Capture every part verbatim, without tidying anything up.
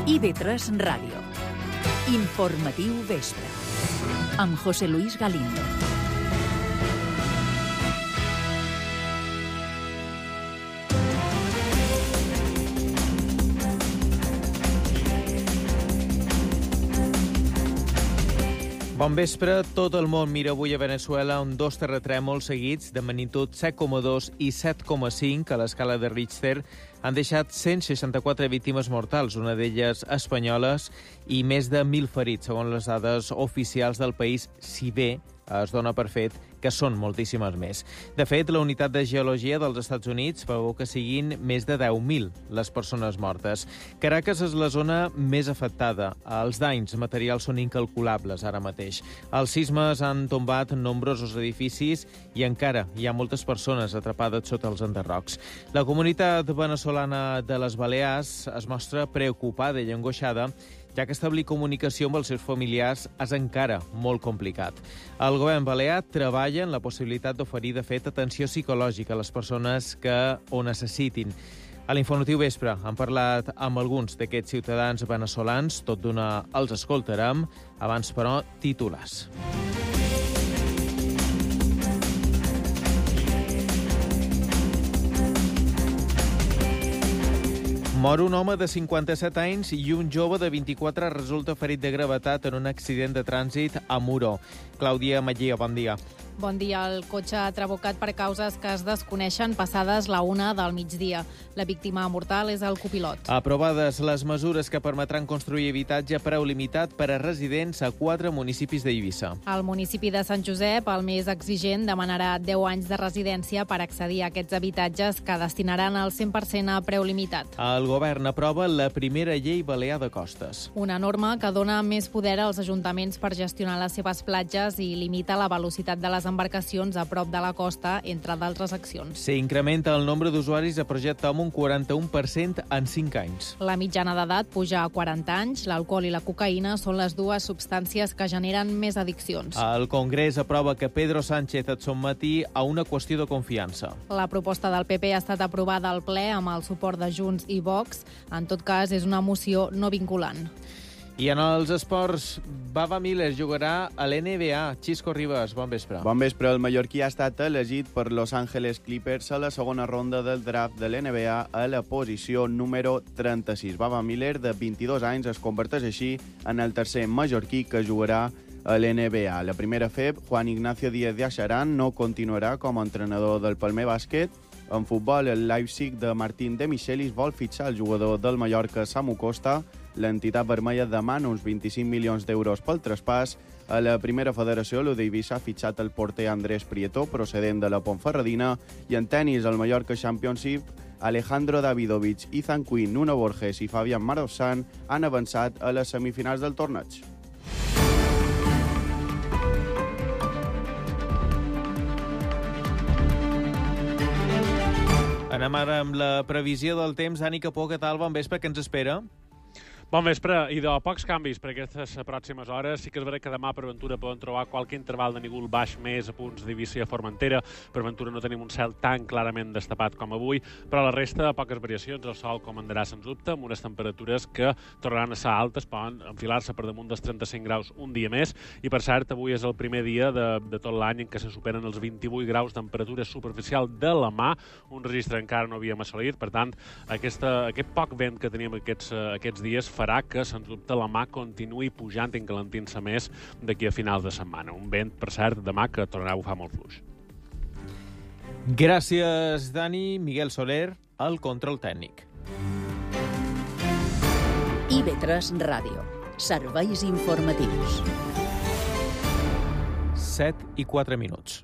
I V tres Ràdio. Informatiu vespre. Amb José Luis Galindo. Bon vespre. Tot el món mira avui a Veneçuela on dos terratrèmols seguits de magnitud set coma dos i set coma cinc a l'escala de Richter han deixat cent seixanta-quatre víctimes mortals, una d'elles espanyoles, i més de mil ferits, segons les dades oficials del país, si bé es dona per fet que són moltíssimes més. De fet, la unitat de geologia dels Estats Units preveu que siguin més de deu mil les persones mortes. Caracas és la zona més afectada. Els danys materials són incalculables ara mateix. Els sismes han tombat nombrosos edificis i encara hi ha moltes persones atrapades sota els enderrocs. La comunitat veneçolana de les Balears es mostra preocupada i angoixada, ja que establir comunicació amb els seus familiars és encara molt complicat. El govern balear treballa en la possibilitat d'oferir, de fet, atenció psicològica a les persones que ho necessitin. A l'Informatiu Vespre hem parlat amb alguns d'aquests ciutadans veneçolans, tot d'una els escoltarem, abans, però, titulars. Mor un home de cinquanta-set anys i un jove de vint-i-quatre resulta ferit de gravetat en un accident de trànsit a Muro. Clàudia Magia, bon dia. Bon dia. El cotxe ha trabocat per causes que es desconeixen passades la una del migdia. La víctima mortal és el copilot. Aprovades les mesures que permetran construir habitatge a preu limitat per a residents a quatre municipis d'Eivissa. El municipi de Sant Josep, el més exigent, demanarà deu anys de residència per accedir a aquests habitatges que destinaran el cent per cent a preu limitat. El govern aprova la primera llei balear de costes. Una norma que dona més poder als ajuntaments per gestionar les seves platges i limita la velocitat de les embarcacions a prop de la costa, entre d'altres accions. S'incrementa el nombre d'usuaris a projecte amb un quaranta-un per cent en cinc anys. La mitjana d'edat puja a quaranta anys. L'alcohol i la cocaïna són les dues substàncies que generen més addiccions. El Congrés aprova que Pedro Sánchez et sotmeti a una qüestió de confiança. La proposta del P P ha estat aprovada al ple amb el suport de Junts i Vox. En tot cas, és una moció no vinculant. I en els esports, Baba Miller jugarà a l'N B A. Xisco Ribas, bon vespre. Bon vespre. El mallorquí ha estat elegit per Los Angeles Clippers a la segona ronda del draft de l'N B A a la posició número trenta-sis. Baba Miller, de vint-i-dos anys, es converteix així en el tercer mallorquí que jugarà a l'N B A. La primera F E B, Juan Ignacio Díaz de Axarán, no continuarà com a entrenador del Palmer Bàsquet. En futbol, el Leipzig de Martín de Michelis vol fitxar el jugador del Mallorca, Samu Costa. L'entitat vermella demana uns vint-i-cinc milions d'euros pel traspàs. A la primera federació, l'U D Eivissa ha fitxat el porter Andrés Prieto, procedent de la Ponferradina, i en tenis, el Mallorca Championship, Alejandro Davidovich, Ethan Quinn, Nuno Borges i Fabián Marozsan han avançat a les semifinals del torneig. Anem ara amb la previsió del temps. Dani Capó, què tal? Bon vespre, què ens espera? Bon vespre, i de pocs canvis per aquestes pròximes hores. Sí que és veritat que demà per Ventura poden trobar qualque interval de nígol baix més a punts d'Eivissa i a Formentera. Per Ventura no tenim un cel tan clarament destapat com avui, però la resta, poques variacions. El sol comandarà sens dubte, amb unes temperatures que tornaran a ser altes, poden enfilar-se per damunt dels trenta-cinc graus un dia més. I per cert, avui és el primer dia de, de tot l'any en què se superen els vint-i-vuit graus de temperatura superficial de la mà, un registre encara no havíem assolit. Per tant, aquesta, aquest poc vent que teníem aquests, aquests dies farà que, sens dubte, la mà continuï pujant i encalentint-se més d'aquí a finals de setmana. Un vent, per cert, demà que tornarà a bufar molt fluix. Gràcies, Dani. Miguel Soler, al control tècnic. I V tres Ràdio. Serveis informatius. set i quatre minuts.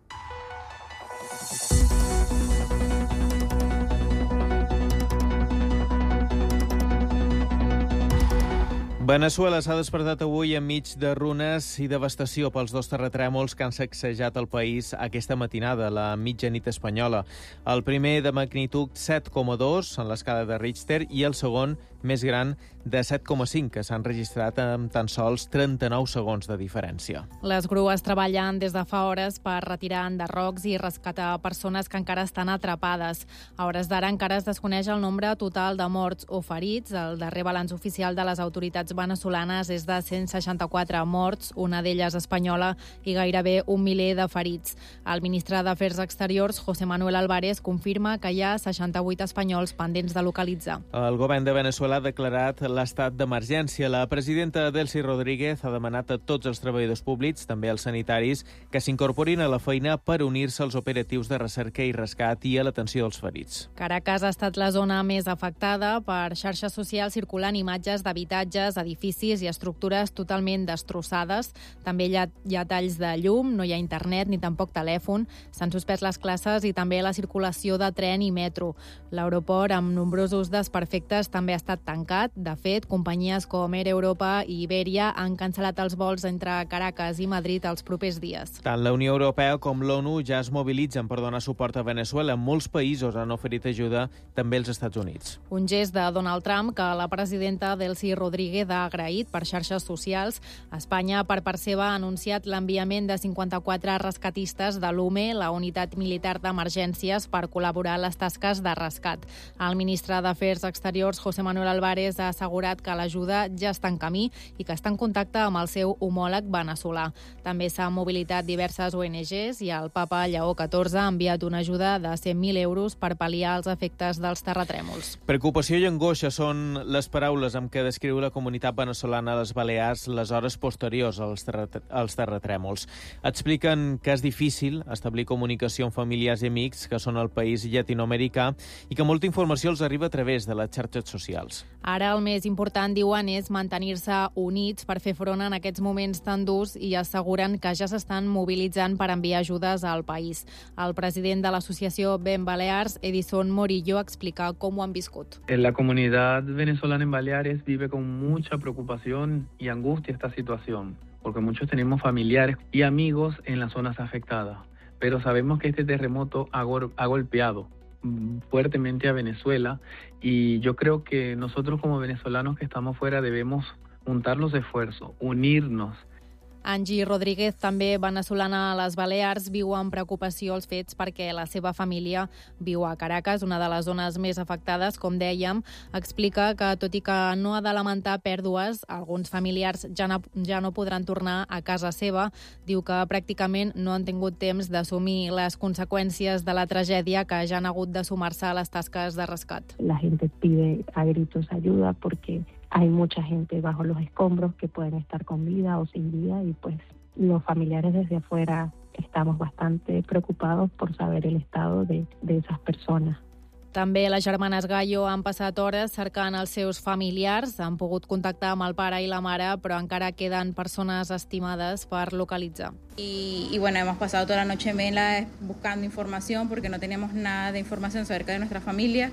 Veneçuela s'ha despertat avui enmig de runes i devastació pels dos terratrèmols que han sacsejat el país aquesta matinada, la mitjanit espanyola. El primer de magnitud set coma dos en l'escala de Richter i el segon, més gran, de set coma cinc, que s'han registrat amb tan sols trenta-nou segons de diferència. Les grues treballen des de fa hores per retirar enderrocs i rescatar persones que encara estan atrapades. A hores d'ara encara es desconeix el nombre total de morts o ferits. El darrer balanç oficial de les autoritats venezolanes és de cent seixanta-quatre morts, una d'elles espanyola, i gairebé un miler de ferits. El ministre d'Afers Exteriors, José Manuel Álvarez, confirma que hi ha seixanta-vuit espanyols pendents de localitzar. El govern de Veneçuela ha declarat l'estat d'emergència. La presidenta Delcy Rodríguez ha demanat a tots els treballadors públics, també els sanitaris, que s'incorporin a la feina per unir-se als operatius de recerca i rescat i a l'atenció dels ferits. Caracas ha estat la zona més afectada. Per xarxes socials circulant imatges d'habitatges, edificis i estructures totalment destrossades. També hi ha, hi ha talls de llum, no hi ha internet ni tampoc telèfon. S'han suspès les classes i també la circulació de tren i metro. L'aeroport, amb nombrosos desperfectes, també ha estat tancat. De fet, companyies com Air Europa i Iberia han cancel·lat els vols entre Caracas i Madrid els propers dies. Tant la Unió Europea com l'ONU ja es mobilitzen per donar suport a Veneçuela. Molts països han oferit ajuda, també els Estats Units. Un gest de Donald Trump que la presidenta Delcy Rodríguez ha agraït per xarxes socials. Espanya, per part seva, ha anunciat l'enviament de cinquanta-quatre rescatistes de l'U M E, la unitat militar d'emergències, per col·laborar en les tasques de rescat. El ministre d'Afers Exteriors, José Manuel Álvarez, ha assegurat que l'ajuda ja està en camí i que està en contacte amb el seu homòleg veneçolà. També s'han mobilitat diverses O N Ges i el papa Lleó catorze ha enviat una ajuda de cent mil euros per pal·liar els efectes dels terratrèmols. Preocupació i angoixa són les paraules amb què descriu la comunitat venezolana a les Balears les hores posteriors als, terrat als terratrèmols. Expliquen que és difícil establir comunicació amb familiars i amics que són al país llatinoamericà i que molta informació els arriba a través de les xarxes socials. Ara el més important, diuen, és mantenir-se units per fer front en aquests moments tan durs i asseguren que ja s'estan mobilitzant per enviar ajudes al país. El president de l'associació Ben Balears, Edison Morillo, explica com ho han viscut. La comunidad venezolana en Baleares vive con mucha preocupación y angustia esta situación, porque muchos tenemos familiares y amigos en las zonas afectadas, pero sabemos que este terremoto ha, go ha golpeado fuertemente a Venezuela y yo creo que nosotros como venezolanos que estamos fuera debemos juntar los esfuerzos, unirnos. Angie Rodríguez, també veneçolana a les Balears, viu amb preocupació els fets perquè la seva família viu a Caracas, una de les zones més afectades, com dèiem. Explica que, tot i que no ha de lamentar pèrdues, alguns familiars ja no, ja no podran tornar a casa seva. Diu que pràcticament no han tingut temps d'assumir les conseqüències de la tragèdia, que ja han hagut de sumar-se a les tasques de rescat. La gente pide a gritos ayuda porque hay mucha gente bajo los escombros que pueden estar con vida o sin vida y pues los familiares desde afuera estamos bastante preocupados por saber el estado de, de esas personas. També les germanes Gallo han passat hores cercant els seus familiars, han pogut contactar amb el pare i la mare, però encara queden persones estimades per localitzar. Y, y bueno, hemos pasado toda la noche en vela buscando información porque no teníamos nada de información acerca de nuestra familia.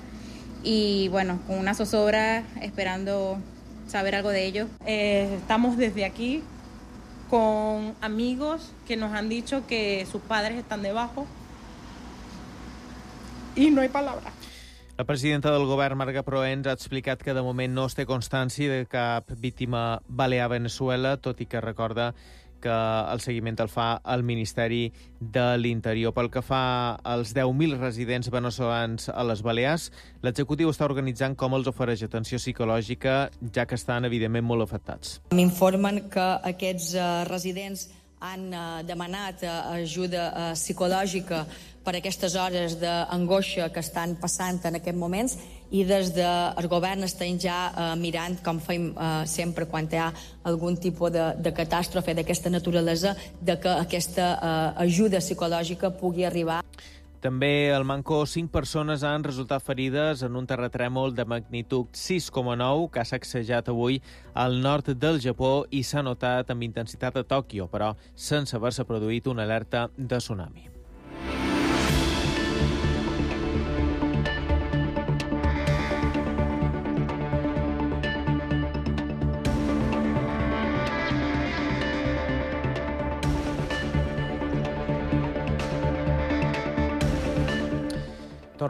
Y bueno, con una zozobra esperando saber algo de ellos. Eh, estamos desde aquí con amigos que nos han dicho que sus padres están debajo y no hay palabras. La presidenta del govern, Marga Proens, ha explicat que de moment no es té constància de cap víctima balear a Veneçuela, tot i que recorda que el seguiment el fa el Ministeri de l'Interior. Pel que fa als deu mil residents veneçolans a les Balears, l'executiu està organitzant com els ofereix atenció psicològica, ja que estan, evidentment, molt afectats. M'informen que aquests uh, residents han uh, demanat uh, ajuda uh, psicològica per aquestes hores d'angoixa que estan passant en aquests moments i des del govern estem ja uh, mirant, com fem uh, sempre quan hi ha algun tipus de, de catàstrofe d'aquesta naturalesa, de que aquesta uh, ajuda psicològica pugui arribar. També al Manco, cinc persones han resultat ferides en un terratrèmol de magnitud sis coma nou que ha sacsejat avui al nord del Japó i s'ha notat amb intensitat a Tòquio, però sense haver-se produït una alerta de tsunami.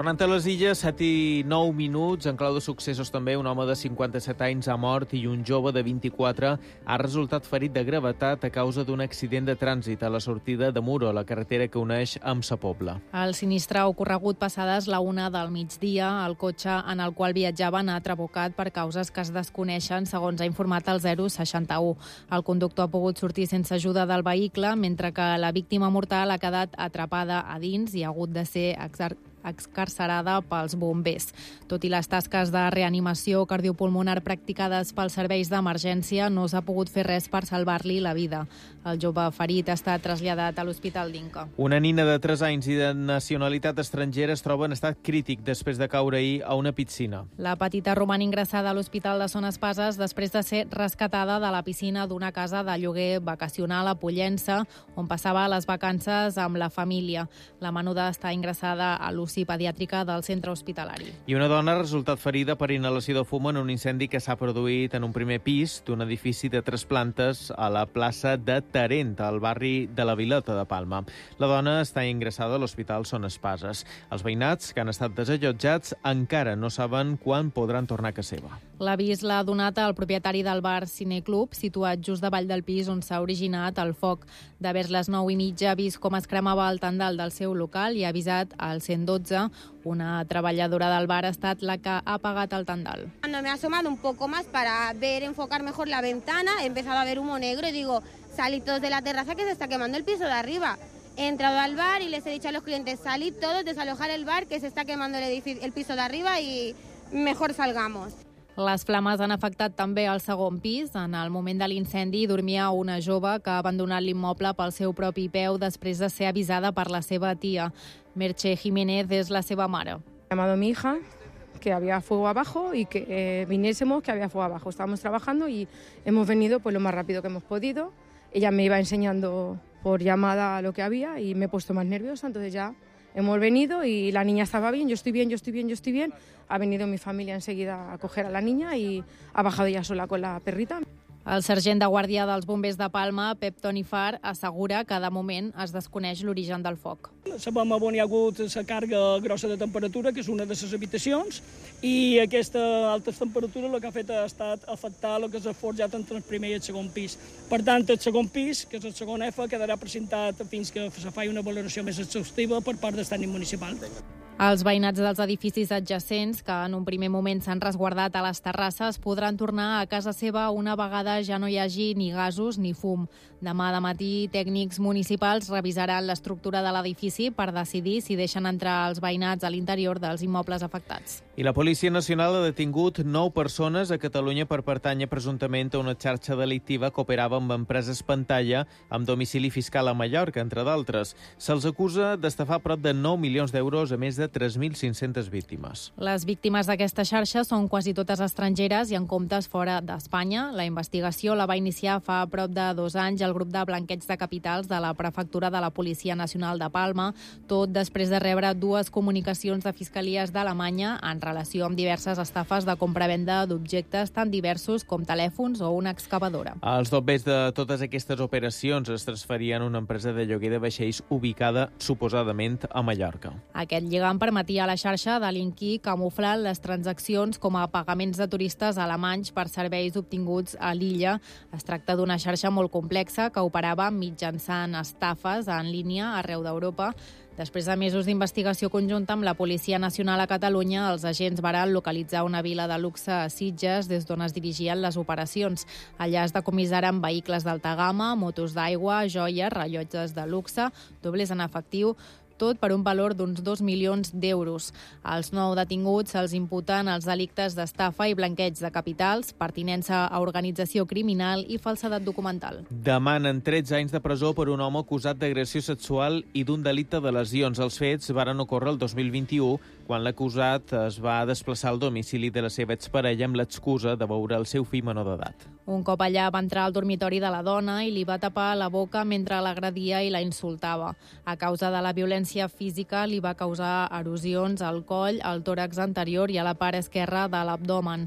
Tornant a les Illes, set i nou minuts, en clau de successos també, un home de cinquanta-set anys ha mort i un jove de vint-i-quatre ha resultat ferit de gravetat a causa d'un accident de trànsit a la sortida de Muro, la carretera que uneix amb Sa Pobla. El sinistre ha ocorregut passades la una del migdia. El cotxe en el qual viatjaven ha trabucat per causes que es desconeixen, segons ha informat el zero seixanta u. El conductor ha pogut sortir sense ajuda del vehicle, mentre que la víctima mortal ha quedat atrapada a dins i ha hagut de ser exarcada excarcerada pels bombers. Tot i les tasques de reanimació cardiopulmonar practicades pels serveis d'emergència, no s'ha pogut fer res per salvar-li la vida. El jove ferit ha estat traslladat a l'Hospital d'Inca. Una nina de tres anys i de nacionalitat estrangera es troba en estat crític després de caure ahir a una piscina. La petita roman ingressada a l'Hospital de Son Espases després de ser rescatada de la piscina d'una casa de lloguer vacacional a Pollença, on passava les vacances amb la família. La menuda està ingressada a l'U C I pediàtrica del centre hospitalari. I una dona ha resultat ferida per inhalació de fum en un incendi que s'ha produït en un primer pis d'un edifici de tres plantes a la plaça de Tarent, al barri de la Vilota de Palma. La dona està ingressada a l'Hospital Son Espases. Els veïnats, que han estat desallotjats, encara no saben quan podran tornar a casa seva. L'avís l'ha donat el propietari del bar Cineclub, situat just davall del pis on s'ha originat el foc. De vers les nou i mitja ha vist com es cremava el tendal del seu local i ha avisat al cent dotze. Una treballadora del bar ha estat la que ha apagat el tendal. Cuando me he asomado un poco más para ver, enfocar mejor la ventana, he empezado a ver humo negro y digo, salid todos de la terraza que se está quemando el piso de arriba. He entrado al bar y les he dicho a los clientes, salid todos, desalojar el bar que se está quemando el, edificio, el piso de arriba y mejor salgamos. Les flames han afectat també el segon pis. En el moment de l'incendi dormia una jove que ha abandonat l'immoble pel seu propi peu després de ser avisada per la seva tia. Merche Jiménez és la seva mare. He llamado a mi hija que había fuego abajo y que eh, viniésemos, que había fuego abajo. Estábamos trabajando y hemos venido pues lo más rápido que hemos podido. Ella me iba enseñando por llamada lo que había y me he puesto más nerviosa, entonces ya hemos venido y la niña estaba bien, yo estoy bien, yo estoy bien, yo estoy bien. Ha venido mi familia enseguida a coger a la niña y ha bajado ella sola con la perrita. El sergent de guàrdia dels bombers de Palma, Pep Tonifar, assegura que de moment es desconeix l'origen del foc. Sabem on hi ha hagut la càrrega grossa de temperatura, que és una de les habitacions, i aquesta alta temperatura el que ha fet ha estat afectar el que s'ha forjat entre el primer i el segon pis. Per tant, el segon pis, que és el segon F, quedarà presentat fins que se faci una valoració més exhaustiva per part del tècnic municipal. Els veïnats dels edificis adjacents, que en un primer moment s'han resguardat a les terrasses, podran tornar a casa seva una vegada ja no hi hagi ni gasos ni fum. Demà de matí, tècnics municipals revisaran l'estructura de l'edifici per decidir si deixen entrar els veïnats a l'interior dels immobles afectats. I la Policia Nacional ha detingut nou persones a Catalunya per pertànyer presumptament a una xarxa delictiva que operava amb empreses pantalla amb domicili fiscal a Mallorca, entre d'altres. Se'ls acusa d'estafar prop de nou milions d'euros a més de tres mil cinc-centes víctimes. Les víctimes d'aquesta xarxa són quasi totes estrangeres i en comptes fora d'Espanya. La investigació la va iniciar fa prop de dos anys el grup de blanqueig de capitals de la Prefectura de la Policia Nacional de Palma, tot després de rebre dues comunicacions de fiscalies d'Alemanya en relació amb diverses estafes de compra-venda d'objectes tan diversos com telèfons o una excavadora. Els dobbers de totes aquestes operacions es transferien a una empresa de lloguer de vaixells ubicada suposadament a Mallorca. Aquest lligam permetia a la xarxa delinquir camuflant les transaccions com a pagaments de turistes alemanys per serveis obtinguts a l'illa. Es tracta d'una xarxa molt complexa que operava mitjançant estafes en línia arreu d'Europa. Després de mesos d'investigació conjunta amb la Policia Nacional a Catalunya, els agents varen localitzar una vila de luxe a Sitges des d'on es dirigien les operacions. Allà es decomissaren vehicles d'alta gamma, motos d'aigua, joies, rellotges de luxe, dobles en efectiu, tot per un valor d'uns dos milions d'euros. Als nou detinguts se'ls imputen els delictes d'estafa i blanqueig de capitals, pertinença a organització criminal i falsedat documental. Demanen tretze anys de presó per un home acusat d'agressió sexual i d'un delicte de lesions. Els fets varen ocórrer el dos mil vint-i-u, quan l'acusat es va desplaçar al domicili de la seva exparella amb l'excusa de veure el seu fill menor d'edat. Un cop allà va entrar al dormitori de la dona i li va tapar la boca mentre l'agredia i la insultava. A causa de la violència física li va causar erosions al coll, al tòrax anterior i a la part esquerra de l'abdomen.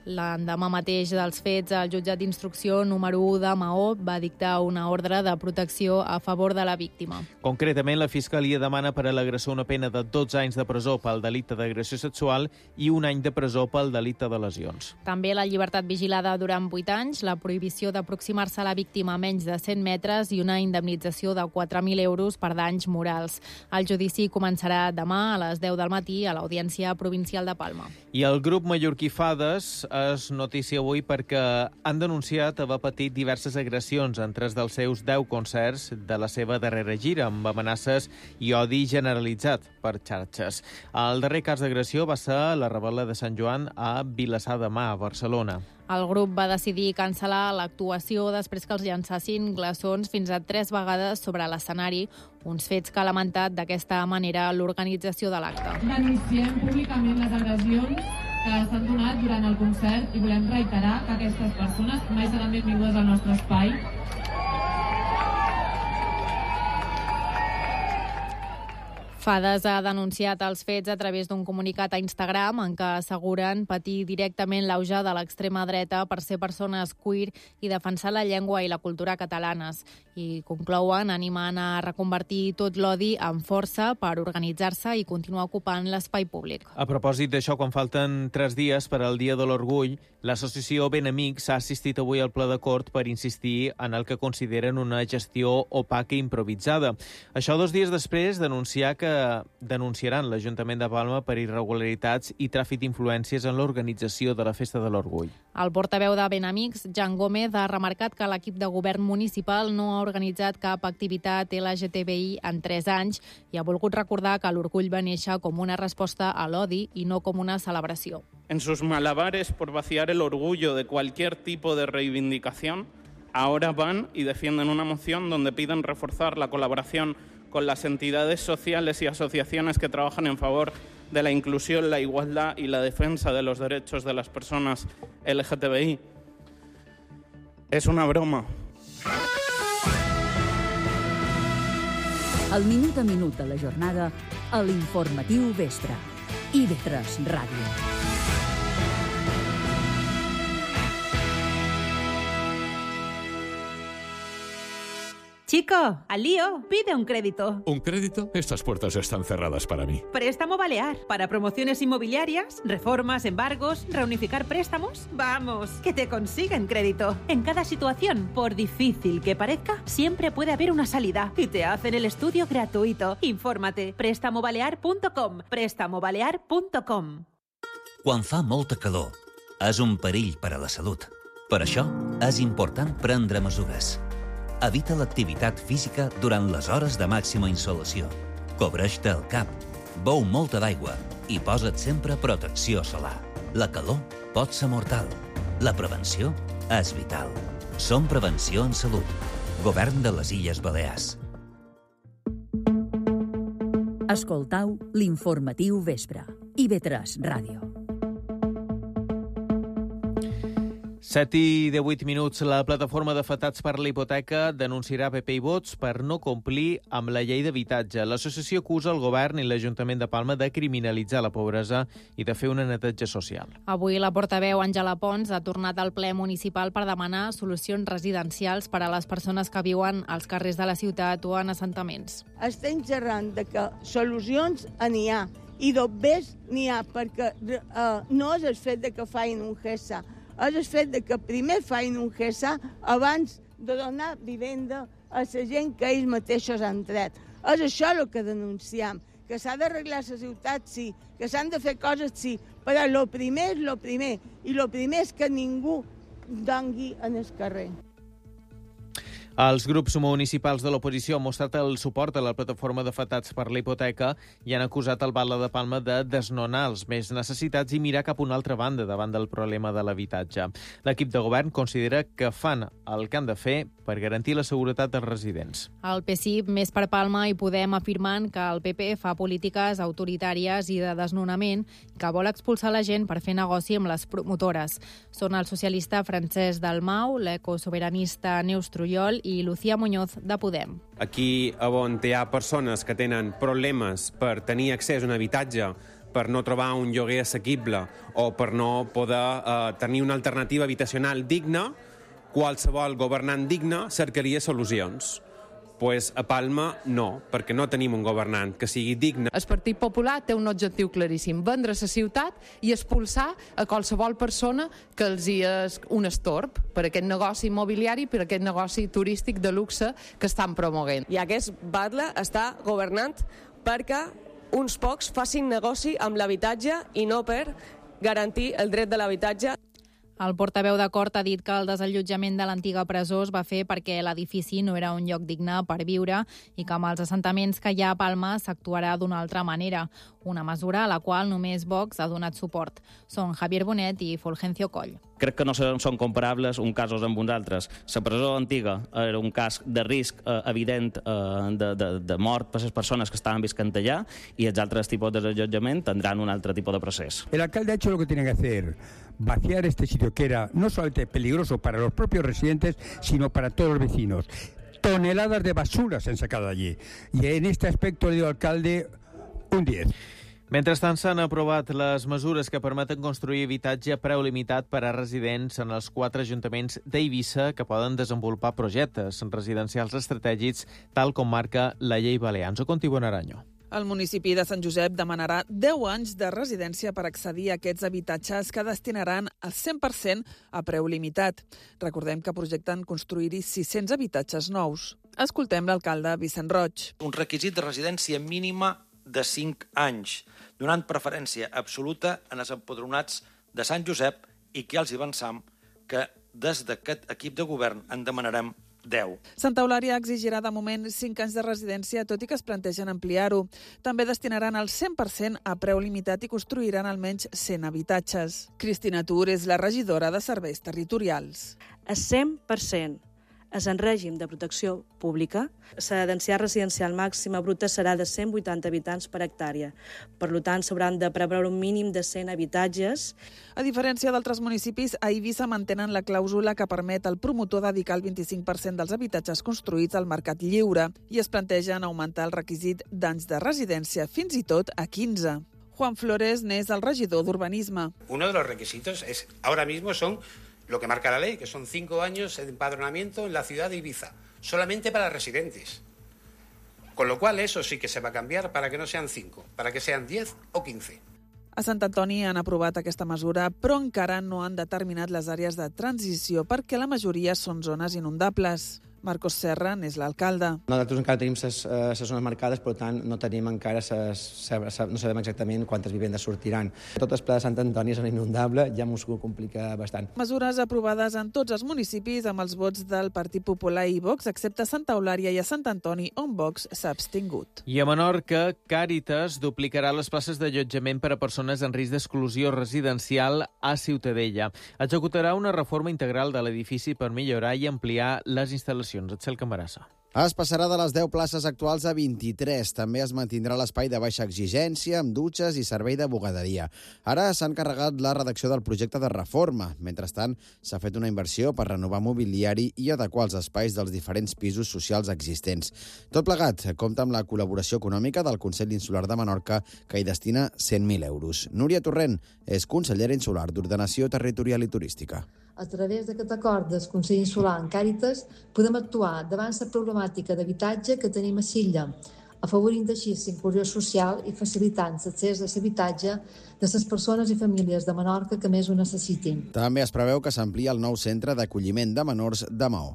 L'endemà mateix dels fets, el jutjat d'instrucció número u de Maó va dictar una ordre de protecció a favor de la víctima. Concretament, la Fiscalia demana per a l'agressor una pena de dotze anys de presó pel delicte d'agressió sexual i un any de presó pel delicte de lesions. També la llibertat vigilada durant vuit anys, la prohibició d'aproximar-se a la víctima a menys de cent metres i una indemnització de quatre mil euros per danys morals. El judici començarà demà a les deu del matí a l'Audiència Provincial de Palma. I el grup mallorquí Fades és notícia avui perquè han denunciat haver patit diverses agressions en tres dels seus deu concerts de la seva darrera gira, amb amenaces i odi generalitzat per xarxes. El darrer cas d'agressió va ser la Rebel·la de Sant Joan a Vilassar de Mar, a Barcelona. El grup va decidir cancel·lar l'actuació després que els llançassin glaçons fins a tres vegades sobre l'escenari, uns fets que ha lamentat d'aquesta manera l'organització de l'acte. Denunciem públicament les agressions que s'han donat durant el concert i volem reiterar que aquestes persones mai seran benvingudes al nostre espai. Fades ha denunciat els fets a través d'un comunicat a Instagram en què asseguren patir directament l'auge de l'extrema dreta per ser persones queer i defensar la llengua i la cultura catalanes. I conclouen animant a reconvertir tot l'odi en força per organitzar-se i continuar ocupant l'espai públic. A propòsit d'això, quan falten tres dies per al Dia de l'Orgull, l'associació Ben Amics ha assistit avui al ple de Cort per insistir en el que consideren una gestió opaca i improvisada. Això dos dies després d'anunciar que denunciaran l'Ajuntament de Palma per irregularitats i tràfic d'influències en l'organització de la Festa de l'Orgull. El portaveu de Ben Amics, Jan Gómez, ha remarcat que l'equip de govern municipal no ha organitzat cap activitat L G T B I en tres anys i ha volgut recordar que l'Orgull va néixer com una resposta a l'odi i no com una celebració. En sus malabares por vaciar el orgullo de cualquier tipo de reivindicación, ahora van y defienden una moción donde piden reforzar la colaboración con las entidades sociales y asociaciones que trabajan en favor de la inclusión, la igualdad y la defensa de los derechos de las personas L G T B I. Es una broma. El minut a minut de la jornada a l'Informatiu Vespre. I V tres Ràdio. Chico, al lío, pide un crédito. ¿Un crédito? Estas puertas están cerradas para mí. Préstamo Balear. Para promociones inmobiliarias, reformas, embargos, reunificar préstamos. Vamos, que te consiguen crédito. En cada situación, por difícil que parezca, siempre puede haber una salida. Y te hacen el estudio gratuito. Infórmate. préstamo balear punto com. préstamo balear punto com. Quan fa molta calor, és un perill per a la salut. Per això, és important prendre mesures. Evita l'activitat física durant les hores de màxima insolació. Cobreix-te el cap, beu molta d'aigua i posa't sempre protecció solar. La calor pot ser mortal. La prevenció és vital. Som Prevenció en Salut. Govern de les Illes Balears. Escoltau l'Informatiu Vespre. I V tres Ràdio. set i divuit minuts. La plataforma d'afectats per la hipoteca denunciarà P P i Vots per no complir amb la llei d'habitatge. L'associació acusa el govern i l'Ajuntament de Palma de criminalitzar la pobresa i de fer una neteja social. Avui la portaveu Àngela Pons ha tornat al ple municipal per demanar solucions residencials per a les persones que viuen als carrers de la ciutat o en assentaments. Estem xerrant de que solucions n'hi ha i d'obvers n'hi ha, perquè eh, no és el fet de que facin un G E S A, és el fet de que primer facin un G E S A abans de donar vivenda a la gent que ells mateixos han tret. És això el que denunciem, que s'ha d'arreglar la ciutat, sí, que s'han de fer coses, sí, però el primer és el primer, i el primer és que ningú dongui en el carrer. Els grups municipals de l'oposició han mostrat el suport a la plataforma d'afectats per la hipoteca i han acusat el Batlle de Palma de desnonar els més necessitats i mirar cap a una altra banda davant del problema de l'habitatge. L'equip de govern considera que fan el que han de fer per garantir la seguretat dels residents. El P S I, Més per Palma, i Podem afirmant que el P P fa polítiques autoritàries i de desnonament i que vol expulsar la gent per fer negoci amb les promotores. Són el socialista Francesc Dalmau, l'ecosobiranista Neus Trullol i Lucía Muñoz, de Podem. Aquí on hi ha persones que tenen problemes per tenir accés a un habitatge per no trobar un lloguer assequible o per no poder eh, tenir una alternativa habitacional digna, qualsevol governant digne cercaria solucions. Pues a Palma no, perquè no tenim un governant que sigui digne. El Partit Popular té un objectiu claríssim, vendre la ciutat i expulsar a qualsevol persona que els hi és un estorb per aquest negoci immobiliari, per aquest negoci turístic de luxe que estan promovent. I aquest batle està governant perquè uns pocs facin negoci amb l'habitatge i no per garantir el dret de l'habitatge. El portaveu de Cort ha dit que el desallotjament de l'antiga presó es va fer perquè l'edifici no era un lloc digne per viure i que amb els assentaments que hi ha a Palma s'actuarà d'una altra manera, una mesura a la qual només Vox ha donat suport. Són Javier Bonet i Fulgencio Coll. Crec que no són comparables uns casos amb uns altres. La presó antiga era un cas de risc eh, evident eh, de, de, de mort per les persones que estaven viscant allà i els altres tipus de desallotjament tindran un altre tipus de procés. El alcalde ha hecho lo que tiene que hacer, vaciar este sitio que era no solamente peligroso para los propios residentes, sino para todos los vecinos. Toneladas de basura se han sacado allí. Y en este aspecto le digo al alcalde un diez. Mentrestant, s'han aprovat les mesures que permeten construir habitatge a preu limitat per a residents en els quatre ajuntaments d'Eivissa que poden desenvolupar projectes residencials estratègics, tal com marca la llei balear. Ens ho conti Bonaranyo. El municipi de Sant Josep demanarà deu anys de residència per accedir a aquests habitatges que destinaran el cent per cent a preu limitat. Recordem que projecten construir-hi sis-cents habitatges nous. Escoltem l'alcalde Vicent Roig. Un requisit de residència mínima de cinc anys, donant preferència absoluta en els empadronats de Sant Josep i que els avançam que des d'aquest equip de govern en demanarem deu. Santa Eulària exigirà de moment cinc anys de residència, tot i que es plantegen ampliar-ho. També destinaran el cent per cent a preu limitat i construiran almenys cent habitatges. Cristina Tur és la regidora de Serveis Territorials. El cent per cent és en règim de protecció pública. La densitat residencial màxima bruta serà de cent vuitanta habitants per hectàrea. Per tant, s'hauran de preveure un mínim de cent habitatges. A diferència d'altres municipis, a Eivissa mantenen la clàusula que permet al promotor dedicar el vint-i-cinc per cent dels habitatges construïts al mercat lliure i es plantegen augmentar el requisit d'anys de residència fins i tot a quinze. Juan Flores n'és el regidor d'Urbanisme. Uno de los requisitos es, ahora mismo son lo que marca la ley, que son cinco años de empadronamiento en la ciudad de Ibiza, solamente para residentes. Con lo cual eso sí que se va a cambiar para que no sean cinco, para que sean diez o quince. A Sant Antoni han aprovat aquesta mesura, però encara no han determinat les àrees de transició perquè la majoria són zones inundables. Marcos Serra n'és l'alcalde. Nosaltres encara tenim les zones marcades, per tant no tenim encara ses, no sabem exactament quantes vivendes sortiran. Tot el pla de Sant Antoni és inundable, ja m'ho complica bastant. Mesures aprovades en tots els municipis amb els vots del Partit Popular i Vox, excepte a Santa Eulària i a Sant Antoni, on Vox s'ha abstingut. I a Menorca, Càritas duplicarà les places d'allotjament per a persones en risc d'exclusió residencial a Ciutadella. Executarà una reforma integral de l'edifici per millorar i ampliar les instal·lacions. Etxel Camarasa. Es passarà de les deu places actuals a vint-i-tres. També es mantindrà l'espai de baixa exigència, amb dutxes i servei de bugaderia. Ara s'ha encarregat la redacció del projecte de reforma. Mentrestant, s'ha fet una inversió per renovar mobiliari i adequar els espais dels diferents pisos socials existents. Tot plegat compta amb la col·laboració econòmica del Consell Insular de Menorca, que hi destina cent mil euros. Núria Torrent és consellera insular d'Ordenació Territorial i Turística. A través d'aquest acord del Consell Insular en Càritas podem actuar davant la problemàtica d'habitatge que tenim a l'illa, afavorint així la inclusió social i facilitant l'accés a l'habitatge de les persones i famílies de Menorca que més ho necessitin. També es preveu que s'amplia el nou centre d'acolliment de menors de Maó.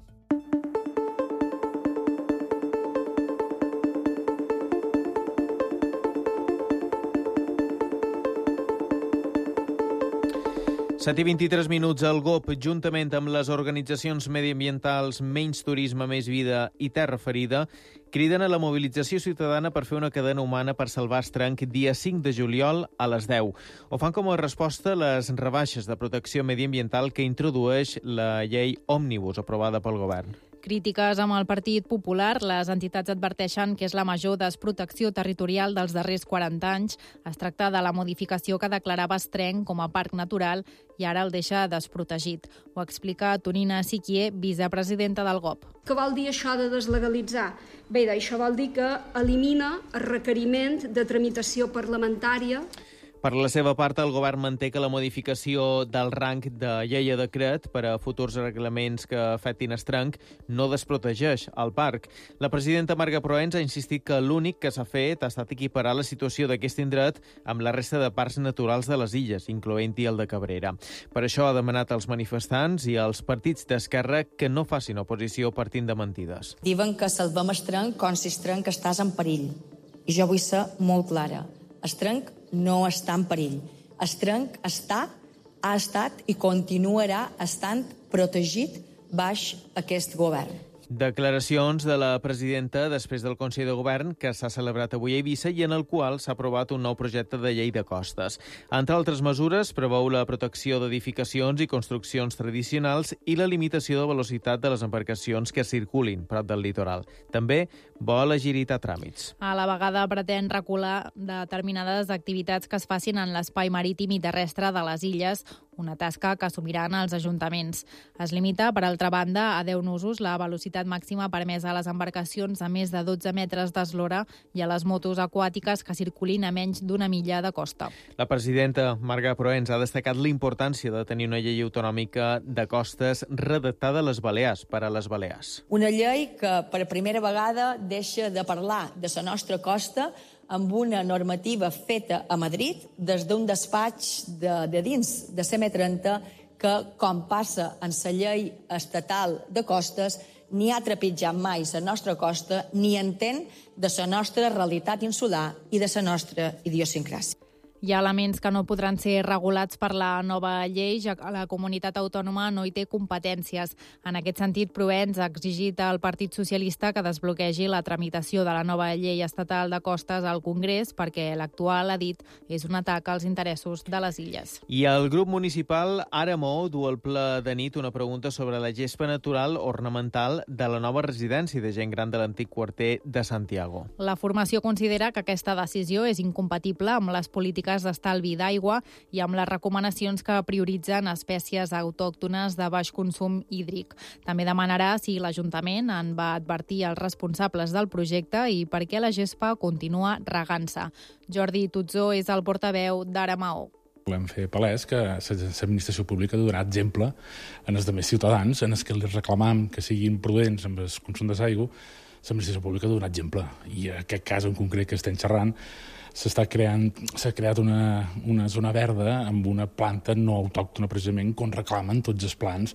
set i vint-i-tres minuts. El G O P, juntament amb les organitzacions mediambientals Menys Turisme, Més Vida i Terra Ferida, criden a la mobilització ciutadana per fer una cadena humana per salvar Estrenc dia cinc de juliol a les deu. Ho fan com a resposta a les rebaixes de protecció mediambiental que introdueix la llei Òmnibus aprovada pel govern. Crítiques amb el Partit Popular, les entitats adverteixen que és la major desprotecció territorial dels darrers quaranta anys. Es tracta de la modificació que declarava Estrenc com a parc natural i ara el deixa desprotegit. Ho explica Tonina Siquier, vicepresidenta del G O P. Què vol dir això de deslegalitzar? Bé, això vol dir que elimina el requeriment de tramitació parlamentària. Per la seva part, el govern manté que la modificació del rang de llei a decret per a futurs reglaments que afectin Estrenc no desprotegeix el parc. La presidenta Marga Proens ha insistit que l'únic que s'ha fet ha estat equiparar la situació d'aquest indret amb la resta de parcs naturals de les illes, incloent-hi el de Cabrera. Per això ha demanat als manifestants i als partits d'esquerra que no facin oposició partint de mentides. Diuen que salvem Estrenc com si Estrenc estàs en perill. I jo vull ser molt clara. Estrenc no està en perill. Estrenc està, ha estat i continuarà estant protegit baix aquest govern. Declaracions de la presidenta després del Consell de Govern que s'ha celebrat avui a Eivissa i en el qual s'ha aprovat un nou projecte de llei de costes. Entre altres mesures, preveu la protecció d'edificacions i construccions tradicionals i la limitació de velocitat de les embarcacions que circulin prop del litoral. També vol agilitar tràmits. A la vegada pretén recular determinades activitats que es facin en l'espai marítim i terrestre de les illes, una tasca que assumiran els ajuntaments. Es limita, per altra banda, a deu nusos la velocitat màxima permesa a les embarcacions a més de dotze metres d'eslora i a les motos aquàtiques que circulin a menys d'una milla de costa. La presidenta Marga Proens ha destacat la importància de tenir una llei autonòmica de costes redactada a les Balears, per a les Balears. Una llei que per primera vegada deixa de parlar de la nostra costa amb una normativa feta a Madrid des d'un despatx de, de dins de C M trenta que, com passa en la llei estatal de costes, ni ha trepitjat mai la nostra costa ni entén de la nostra realitat insular i de la nostra idiosincràsia. Hi ha elements que no podran ser regulats per la nova llei, ja que la comunitat autònoma no hi té competències. En aquest sentit, Proens ha exigit al Partit Socialista que desbloquegi la tramitació de la nova llei estatal de costes al Congrés, perquè l'actual, ha dit, és un atac als interessos de les illes. I el grup municipal Ara Mou du al ple de nit una pregunta sobre la gespa natural ornamental de la nova residència de gent gran de l'antic quarter de Santiago. La formació considera que aquesta decisió és incompatible amb les polítiques d'estalvi d'aigua i amb les recomanacions que prioritzen espècies autòctones de baix consum hídric. També demanarà si l'Ajuntament en va advertir els responsables del projecte i per què la gespa continua regant-se. Jordi Tutzó és el portaveu d'Ara Mou. Volem fer palès que l'administració pública donarà exemple en els demés ciutadans, en els que els reclamam que siguin prudents amb el consum d'aigua. L'administració pública donarà exemple. I en aquest cas en concret que estem xerrant, s'està creant, s'ha creat una, una zona verda amb una planta no autòctona, precisament, com reclamen tots els plans.